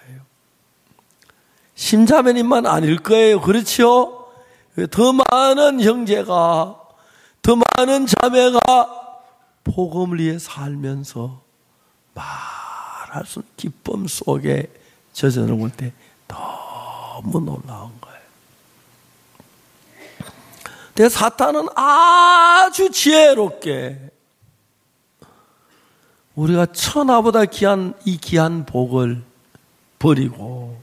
심자매님만 아닐 거예요. 그렇죠? 더 많은 형제가, 더 많은 자매가 복음을 위해 살면서 말할 수 없는 기쁨 속에 젖어들 올 때 너무 놀라운 거예요. 근데 사탄은 아주 지혜롭게 우리가 천하보다 귀한 이 귀한 복을 버리고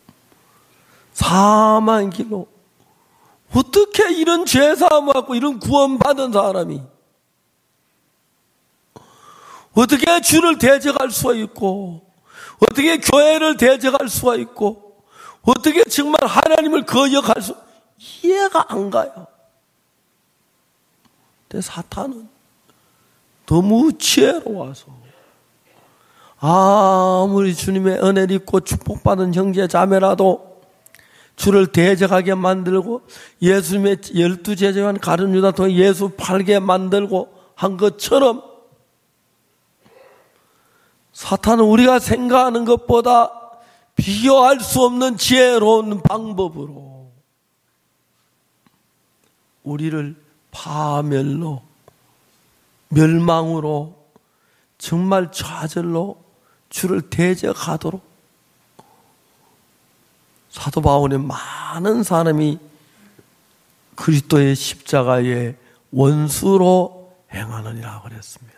사망의 길로, 어떻게 이런 죄사함을 받고 이런 구원받은 사람이 어떻게 주를 대적할 수가 있고, 어떻게 교회를 대적할 수가 있고, 어떻게 정말 하나님을 거역할 수, 이해가 안 가요. 근데 사탄은 너무 지혜로워서 아무리 주님의 은혜를 입고 축복받은 형제 자매라도 주를 대적하게 만들고 예수님의 열두 제자와는 가룟 유다 통해 예수 팔게 만들고 한 것처럼, 사탄은 우리가 생각하는 것보다 비교할 수 없는 지혜로운 방법으로 우리를 파멸로, 멸망으로, 정말 좌절로 주를 대적하도록, 사도 바울의 많은 사람이 그리스도의 십자가의 원수로 행하느니라 그랬습니다.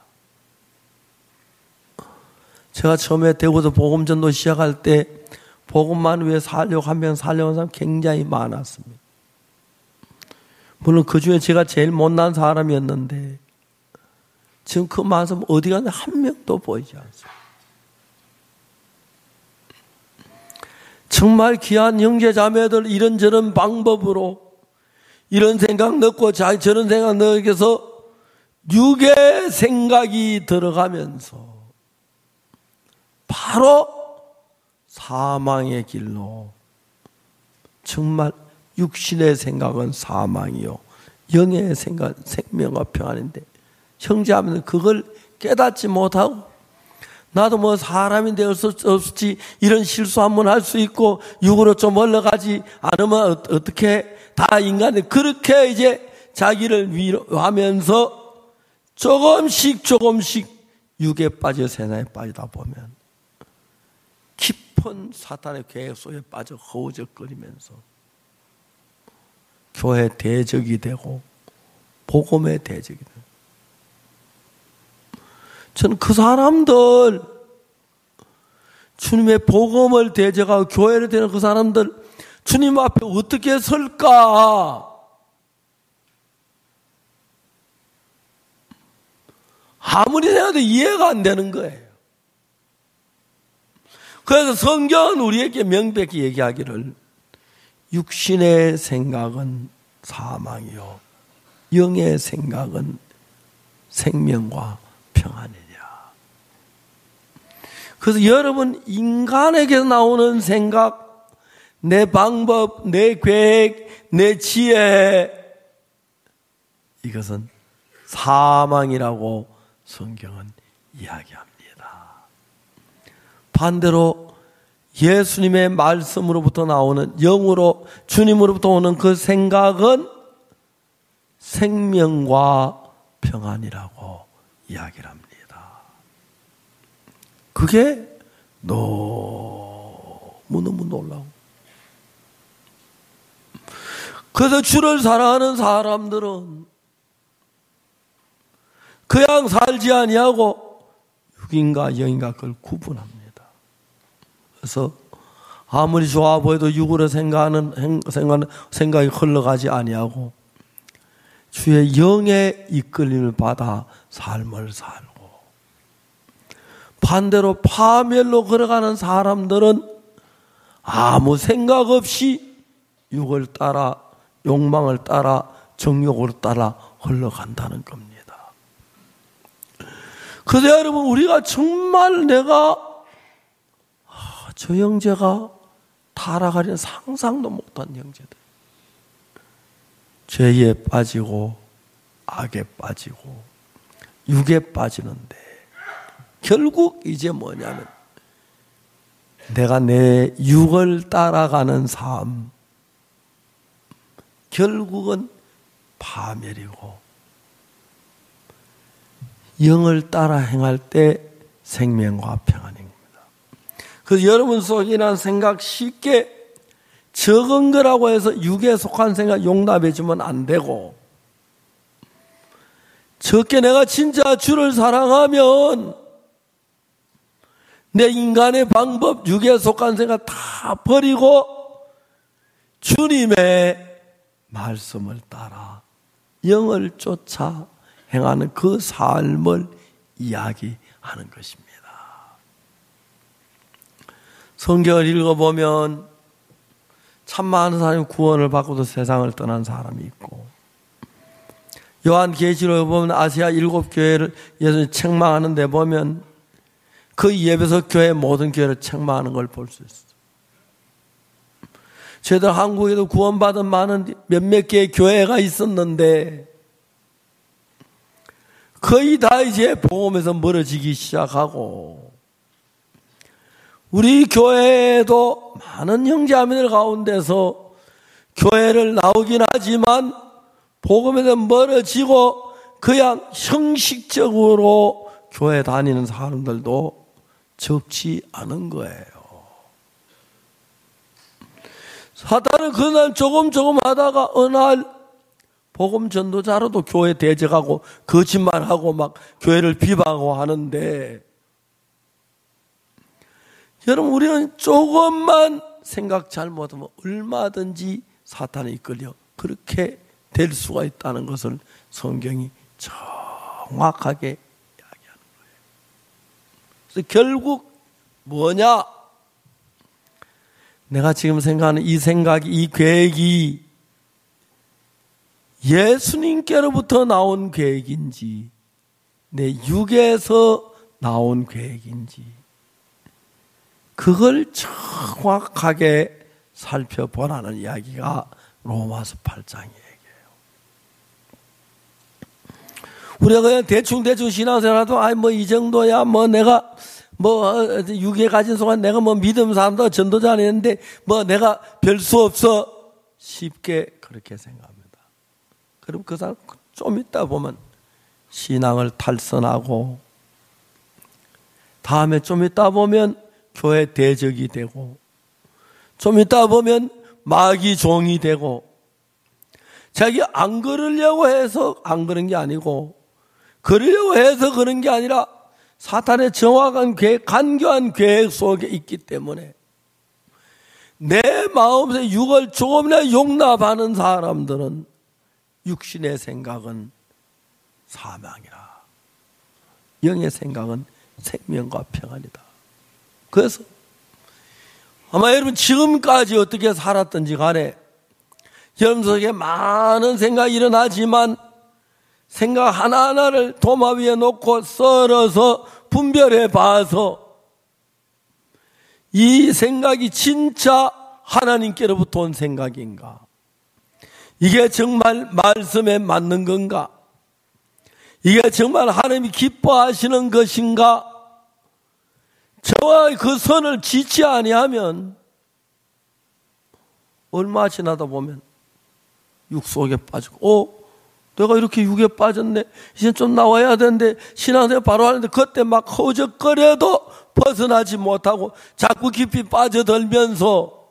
제가 처음에 대구에서 복음전도 시작할 때 복음만 위해 살려고 하면 살려온 사람 굉장히 많았습니다. 물론 그 중에 제가 제일 못난 사람이었는데 지금 그 많은 사람 어디 갔는지 한 명도 보이지 않습니다. 정말 귀한 형제 자매들 이런저런 방법으로 이런 생각 넣고 저런 생각 넣어서 육의 생각이 들어가면서 바로 사망의 길로, 정말 육신의 생각은 사망이요 영의 생각은 생명과 평안인데 형제하면 그걸 깨닫지 못하고, 나도 뭐 사람이 될 수 없지 이런 실수 한번 할 수 있고 육으로 좀 올라가지 않으면 어떻게 다 인간이 그렇게 이제 자기를 위로하면서 조금씩 조금씩 육에 빠져 세상에 빠지다 보면 깊은 사탄의 계획 속에 빠져 허우적거리면서 교회 대적이 되고 복음의 대적이 되고, 저는 그 사람들, 주님의 복음을 대적하고 교회를 대적하는 그 사람들 주님 앞에 어떻게 설까? 아무리 생각해도 이해가 안 되는 거예요. 그래서 성경은 우리에게 명백히 얘기하기를 육신의 생각은 사망이요 영의 생각은 생명과 평안이냐. 그래서 여러분, 인간에게 나오는 생각, 내 방법, 내 계획, 내 지혜, 이것은 사망이라고 성경은 이야기합니다. 반대로 예수님의 말씀으로부터 나오는, 영으로 주님으로부터 오는 그 생각은 생명과 평안이라고 이야기를 합니다. 그게 너무너무 놀라워. 그래서 주를 사랑하는 사람들은 그냥 살지 아니하고 육인가 영인가 그걸 구분합니다. 그래서 아무리 좋아 보여도 육으로 생각하는, 생각하는 생각이 흘러가지 아니하고 주의 영의 이끌림을 받아 삶을 살고, 반대로 파멸로 걸어가는 사람들은 아무 생각 없이 육을 따라, 욕망을 따라, 정욕으로 따라 흘러간다는 겁니다. 그래서 여러분, 우리가 정말 내가 아, 저 형제가 타락하려는 상상도 못한 형제들, 죄에 빠지고 악에 빠지고 육에 빠지는데 결국 이제 뭐냐면 내가 내 육을 따라가는 삶, 결국은 파멸이고, 영을 따라 행할 때 생명과 평안입니다. 그래서 여러분 속에 난 생각 쉽게 적은 거라고 해서 육에 속한 생각 용납해 주면 안 되고, 적게 내가 진짜 주를 사랑하면 내 인간의 방법, 육에 속한 생각 다 버리고 주님의 말씀을 따라 영을 쫓아 행하는 그 삶을 이야기하는 것입니다. 성경을 읽어보면 참 많은 사람이 구원을 받고도 세상을 떠난 사람이 있고, 요한계시록에 보면 아시아 일곱 교회를 예수님이 책망하는 데 보면 그 예배석 교회 모든 교회를 책망하는 걸 볼 수 있어요. 저희들 한국에도 구원받은 많은 몇몇 개의 교회가 있었는데 거의 다 이제 복음에서 멀어지기 시작하고, 우리 교회에도 많은 형제자매들 가운데서 교회를 나오긴 하지만 복음에서 멀어지고 그냥 형식적으로 교회 다니는 사람들도 적지 않은 거예요. 사탄은 그날 조금 조금 하다가 어느 날 복음 전도자로도 교회 대적하고 거짓말하고 막 교회를 비방하고 하는데, 여러분 우리는 조금만 생각 잘못하면 얼마든지 사탄에 이끌려 그렇게 될 수가 있다는 것을 성경이 정확하게 이야기하는 거예요. 그래서 결국 뭐냐? 내가 지금 생각하는 이 생각이, 이 계획이 예수님께로부터 나온 계획인지 내 육에서 나온 계획인지 그걸 정확하게 살펴보라는 이야기가 로마서 팔 장 얘기예요. 우리가 그냥 대충대충 신앙생활하도 아이 뭐 이 정도야 뭐 내가 뭐 육에 가진 순간 내가 뭐 믿음 사람도 전도자 아니는데 뭐 내가 별 수 없어, 쉽게 그렇게 생각합니다. 그럼 그 사람 좀 있다 보면 신앙을 탈선하고, 다음에 좀 있다 보면 교회 대적이 되고, 좀 있다 보면 마귀 종이 되고, 자기 안 그러려고 해서 안 그런 게 아니고 그러려고 해서 그런 게 아니라 사탄의 정확한 계획, 간교한 계획 속에 있기 때문에 내 마음에서 육을 조금이나 용납하는 사람들은 육신의 생각은 사망이라, 영의 생각은 생명과 평안이다. 그래서 아마 여러분 지금까지 어떻게 살았든지 간에 여러분 속에 많은 생각이 일어나지만 생각 하나하나를 도마 위에 놓고 썰어서 분별해 봐서 이 생각이 진짜 하나님께로부터 온 생각인가? 이게 정말 말씀에 맞는 건가? 이게 정말 하나님이 기뻐하시는 것인가? 저와 그 선을 지지 아니하면 얼마 지나다 보면 육 속에 빠지고, 어? 내가 이렇게 육에 빠졌네. 이제 좀 나와야 되는데 신앙생활 바로 하는데 그때 막 허적거려도 벗어나지 못하고 자꾸 깊이 빠져들면서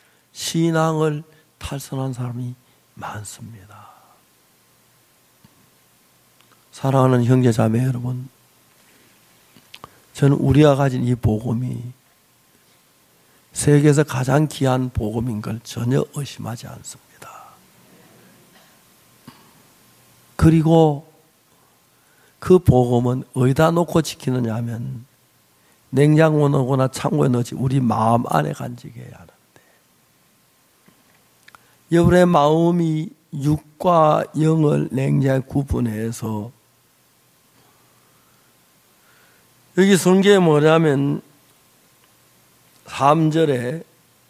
신앙을 탈선한 사람이 많습니다. 사랑하는 형제 자매 여러분, 저는 우리가 가진 이 복음이 세계에서 가장 귀한 복음인 걸 전혀 의심하지 않습니다. 그리고 그 복음은 어디다 놓고 지키느냐 하면 냉장고에 넣거나 창고에 넣지 우리 마음 안에 간직해야 하는데, 여러분의 마음이 육과 영을 냉장고에 구분해서, 여기 성경에 뭐냐면 삼 절에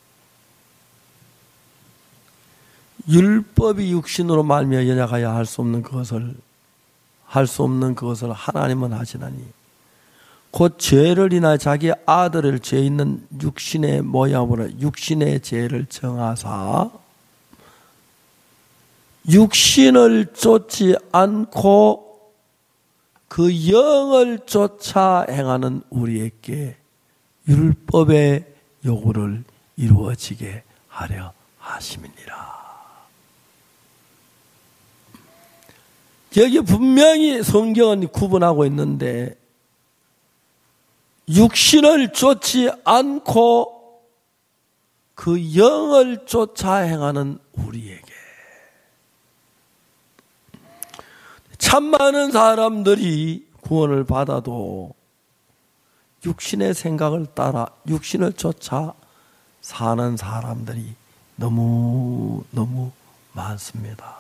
율법이 육신으로 말미암아 연약하여 할 수 없는 그것을 할 수 없는 그것을 하나님은 하시나니 곧 죄를 인하여 자기 아들을 죄 있는 육신의 모양으로 육신의 죄를 정하사 육신을 쫓지 않고 그 영을 쫓아 행하는 우리에게 율법의 요구를 이루어지게 하려 하심이니라. 여기 분명히 성경은 구분하고 있는데, 육신을 쫓지 않고 그 영을 쫓아 행하는 우리에게, 참 많은 사람들이 구원을 받아도 육신의 생각을 따라 육신을 쫓아 사는 사람들이 너무 너무 많습니다.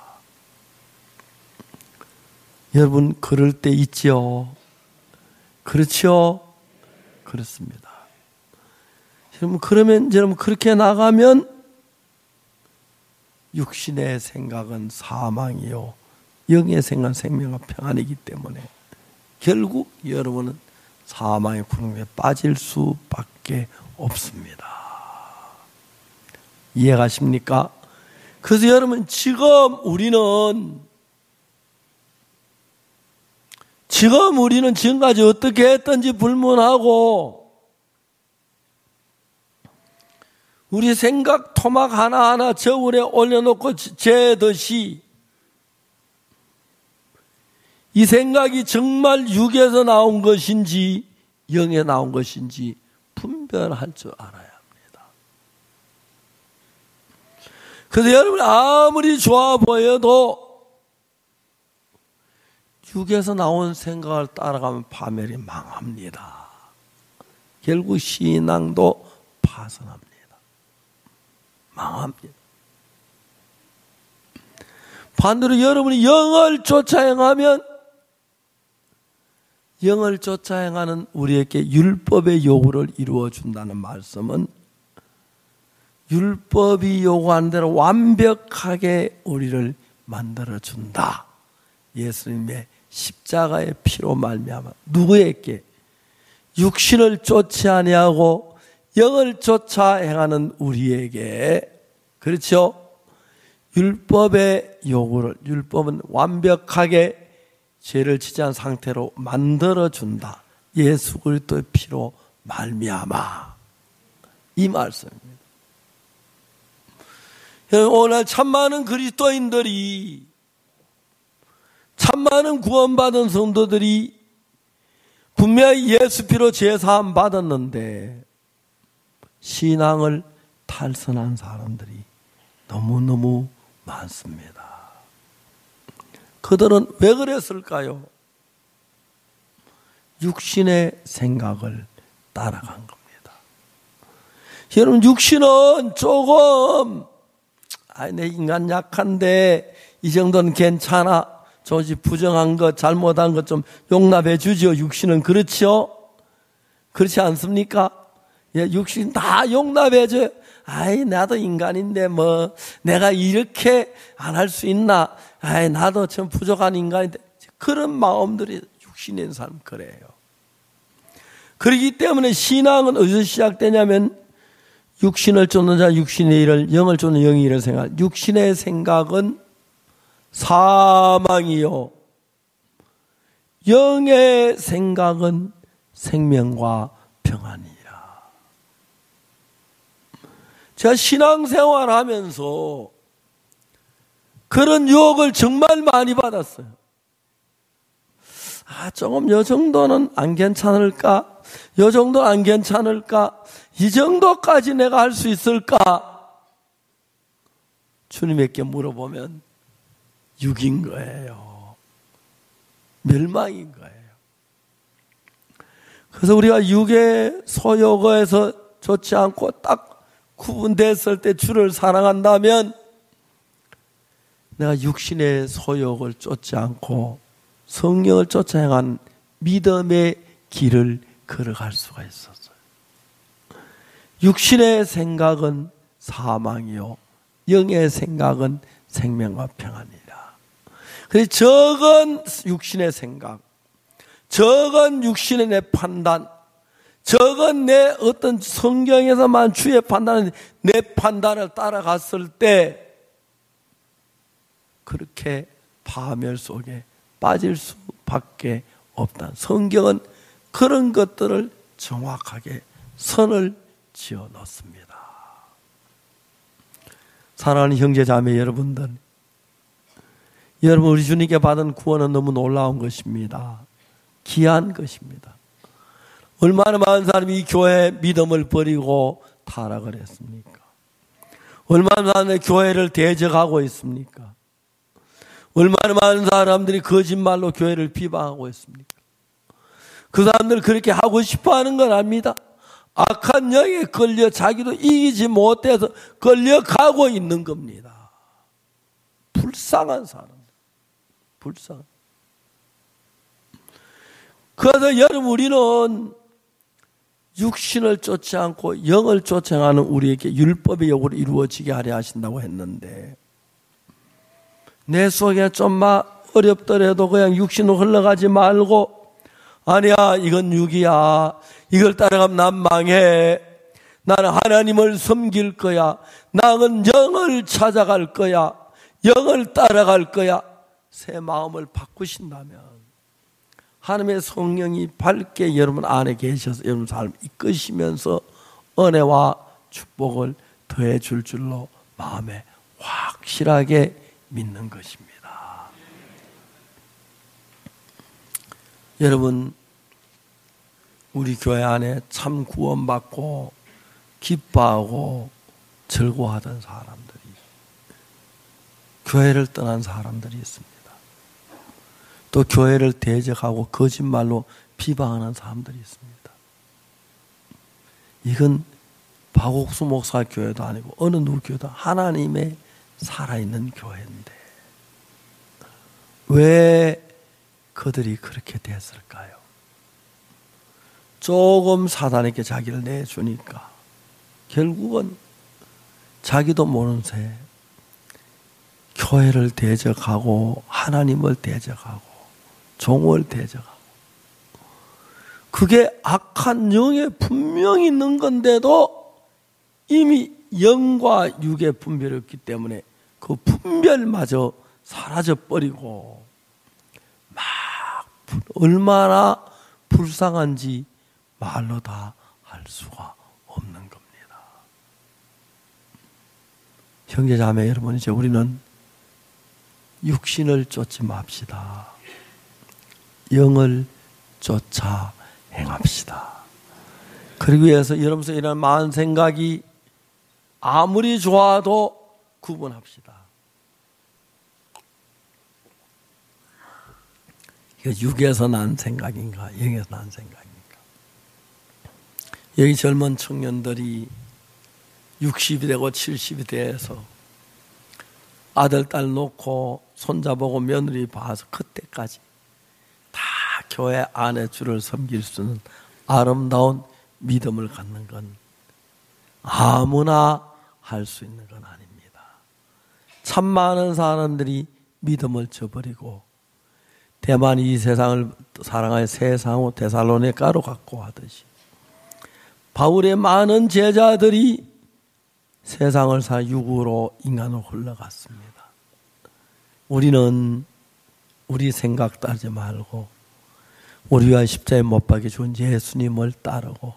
여러분, 그럴 때 있죠? 그렇죠? 그렇습니다. 여러분, 그러면 여러분 그렇게 나가면 육신의 생각은 사망이요, 영의 생각은 생명과 평안이기 때문에 결국 여러분은 사망의 구름에 빠질 수밖에 없습니다. 이해가십니까? 그래서 여러분, 지금 우리는 지금 우리는 지금까지 어떻게 했던지 불문하고 우리 생각 토막 하나하나 저울에 올려놓고 재듯이 이 생각이 정말 육에서 나온 것인지 영에 나온 것인지 분별할 줄 알아야 합니다. 그래서 여러분, 아무리 좋아 보여도 육에서 나온 생각을 따라가면 파멸이 망합니다. 결국 신앙도 파선합니다. 망합니다. 반대로 여러분이 영을 쫓아 행하면, 영을 쫓아 행하는 우리에게 율법의 요구를 이루어준다는 말씀은 율법이 요구하는 대로 완벽하게 우리를 만들어준다. 예수님의 십자가의 피로 말미암아 누구에게? 육신을 쫓지 아니하고 영을 쫓아 행하는 우리에게, 그렇죠? 율법의 요구를, 율법은 완벽하게 죄를 지지 않은 상태로 만들어준다. 예수 그리스도의 피로 말미암아. 이 말씀입니다. 오늘 참 많은 그리스도인들이, 참 많은 구원받은 성도들이 분명히 예수 피로 죄사함 받았는데 신앙을 탈선한 사람들이 너무너무 많습니다. 그들은 왜 그랬을까요? 육신의 생각을 따라간 겁니다. 여러분, 육신은 조금, 아, 내 인간 약한데 이 정도는 괜찮아, 조지 부정한 것, 잘못한 것 좀 용납해 주죠. 육신은 그렇죠? 그렇지 않습니까? 예, 육신 다 용납해 줘요. 아이, 나도 인간인데 뭐 내가 이렇게 안 할 수 있나? 아이, 나도 참 부족한 인간인데. 그런 마음들이 육신에 있는 사람 그래요. 그렇기 때문에 신앙은 어디서 시작되냐면 육신을 쫓는 자 육신의 일을, 영을 쫓는 영의 일을 생각. 육신의 생각은 사망이요, 영의 생각은 생명과 평안이라. 제가 신앙생활 하면서 그런 유혹을 정말 많이 받았어요. 아, 조금 요 정도는 안 괜찮을까? 요 정도는 안 괜찮을까? 이 정도까지 내가 할 수 있을까? 주님에게 물어보면 육인 거예요. 멸망인 거예요. 그래서 우리가 육의 소욕에서 좋지 않고 딱 구분됐을 때 주를 사랑한다면 내가 육신의 소욕을 쫓지 않고 성령을 쫓아 행한 믿음의 길을 걸어갈 수가 있었어요. 육신의 생각은 사망이요 영의 생각은 생명과 평안이라. 그래서 적은 육신의 생각, 적은 육신의 내 판단, 적은 내 어떤 성경에서만 주의 판단은 내 판단을 따라갔을 때 그렇게 파멸 속에 빠질 수밖에 없다. 성경은 그런 것들을 정확하게 선을 지어 놓습니다. 사랑하는 형제 자매 여러분들, 여러분 우리 주님께 받은 구원은 너무 놀라운 것입니다. 귀한 것입니다. 얼마나 많은 사람이 이 교회의 믿음을 버리고 타락을 했습니까? 얼마나 많은 교회를 대적하고 있습니까? 얼마나 많은 사람들이 거짓말로 교회를 비방하고 있습니까? 그 사람들 그렇게 하고 싶어하는 건 압니다. 악한 영에 걸려 자기도 이기지 못해서 걸려가고 있는 겁니다. 불쌍한 사람들, 불쌍한. 그래서 여러분 우리는 육신을 쫓지 않고 영을 쫓아가는 우리에게 율법의 요구를 이루어지게 하려 하신다고 했는데 내 속에 좀만 어렵더라도 그냥 영신으로 흘러가지 말고 아니야 이건 육이야 이걸 따라가면 난 망해 나는 하나님을 섬길 거야 나는 영을 찾아갈 거야 영을 따라갈 거야 새 마음을 바꾸신다면 하나님의 성령이 밝게 여러분 안에 계셔서 여러분 삶을 이끄시면서 은혜와 축복을 더해 줄 줄로 마음에 확실하게 믿는 것입니다. 여러분 우리 교회 안에 참 구원받고 기뻐하고 즐거워하던 사람들이 교회를 떠난 사람들이 있습니다. 또 교회를 대적하고 거짓말로 비방하는 사람들이 있습니다. 이건 박옥수 목사 교회도 아니고 어느 누구 교회도 하나님의 살아있는 교회인데 왜 그들이 그렇게 됐을까요? 조금 사단에게 자기를 내주니까 결국은 자기도 모르는 새 교회를 대적하고 하나님을 대적하고 종을 대적하고 그게 악한 영에 분명히 있는 건데도 이미 영과 육의 분별이 없기 때문에 그 분별마저 사라져버리고 막 얼마나 불쌍한지 말로 다 할 수가 없는 겁니다. 형제자매 여러분 이제 우리는 육신을 쫓지 맙시다. 영을 쫓아 행합시다. 그러기 위해서 여러분 속에 이런 많은 생각이 아무리 좋아도 구분합시다. 이거 육에서 난 생각인가 영에서 난 생각인가. 여기 젊은 청년들이 육십이 되고 칠십이 돼서 아들, 딸 놓고 손자보고 며느리 봐서 그때까지 다 교회 안에 주를 섬길 수 있는 아름다운 믿음을 갖는 건 아무나 할 수 있는 건 아닙니다. 참 많은 사람들이 믿음을 저버리고 대만이 이 세상을 사랑하여 세상으로 데살로니가로 갖고 하듯이 바울의 많은 제자들이 세상을 사 육으로 인간으로 흘러갔습니다. 우리는 우리 생각 따르지 말고 우리와 십자가에 못 박혀 죽은 예수님을 따르고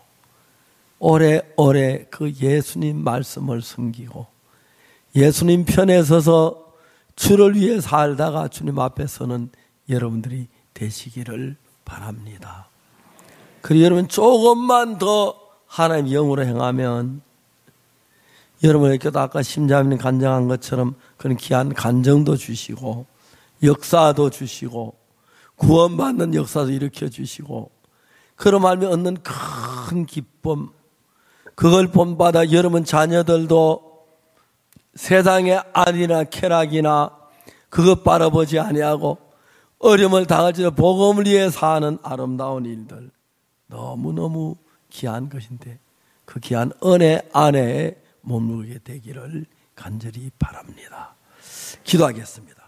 오래오래 그 예수님 말씀을 섬기고 예수님 편에 서서 주를 위해 살다가 주님 앞에 서는 여러분들이 되시기를 바랍니다. 그리고 여러분 조금만 더 하나님 영으로 행하면 여러분에게도 아까 심자민이 간증한 것처럼 그런 귀한 간정도 주시고 역사도 주시고 구원받는 역사도 일으켜 주시고 그로 말미 얻는 큰 기쁨, 그걸 본받아 여러분 자녀들도 세상의 안이나 쾌락이나 그것 바라보지 아니하고 어려움을 당할지라도 복음을 위해 사는 아름다운 일들 너무너무 귀한 것인데 그 귀한 은혜 안에 머물게 되기를 간절히 바랍니다. 기도하겠습니다.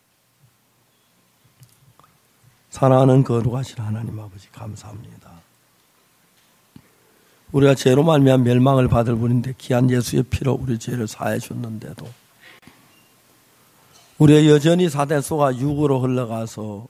사랑하는 거룩하신 하나님 아버지 감사합니다. 우리가 죄로 말미암아 멸망을 받을 분인데 귀한 예수의 피로 우리 죄를 사해 줬는데도 우리가 여전히 사대 속아 육으로 흘러가서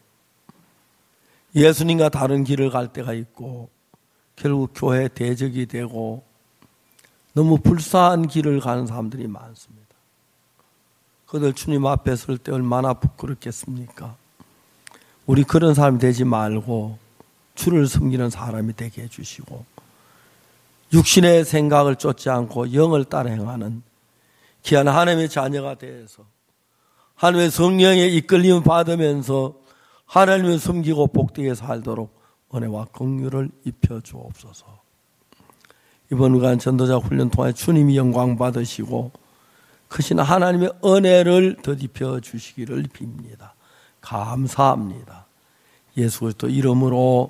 예수님과 다른 길을 갈 때가 있고 결국 교회 대적이 되고 너무 불쌍한 길을 가는 사람들이 많습니다. 그들 주님 앞에 설 때 얼마나 부끄럽겠습니까? 우리 그런 사람이 되지 말고 주를 섬기는 사람이 되게 해주시고 육신의 생각을 쫓지 않고 영을 따라 행하는 귀한 하나님의 자녀가 되어서 하나님의 성령의 이끌림을 받으면서 하나님을 섬기고 복되게 살도록 은혜와 긍휼을 입혀 주옵소서. 이번 주간 전도자 훈련 통해 주님이 영광 받으시고 크신 하나님의 은혜를 덧입혀 주시기를 빕니다. 감사합니다. 예수 그리스도 이름으로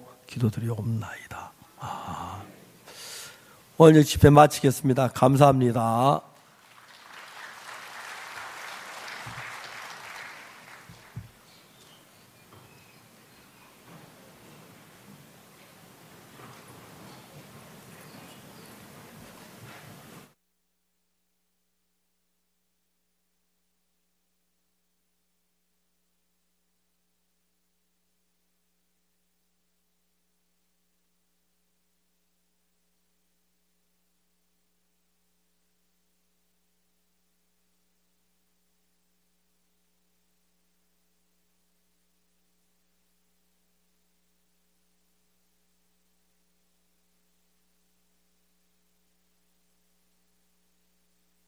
기도드리옵나이다. 아. 오늘 집회 마치겠습니다. 감사합니다.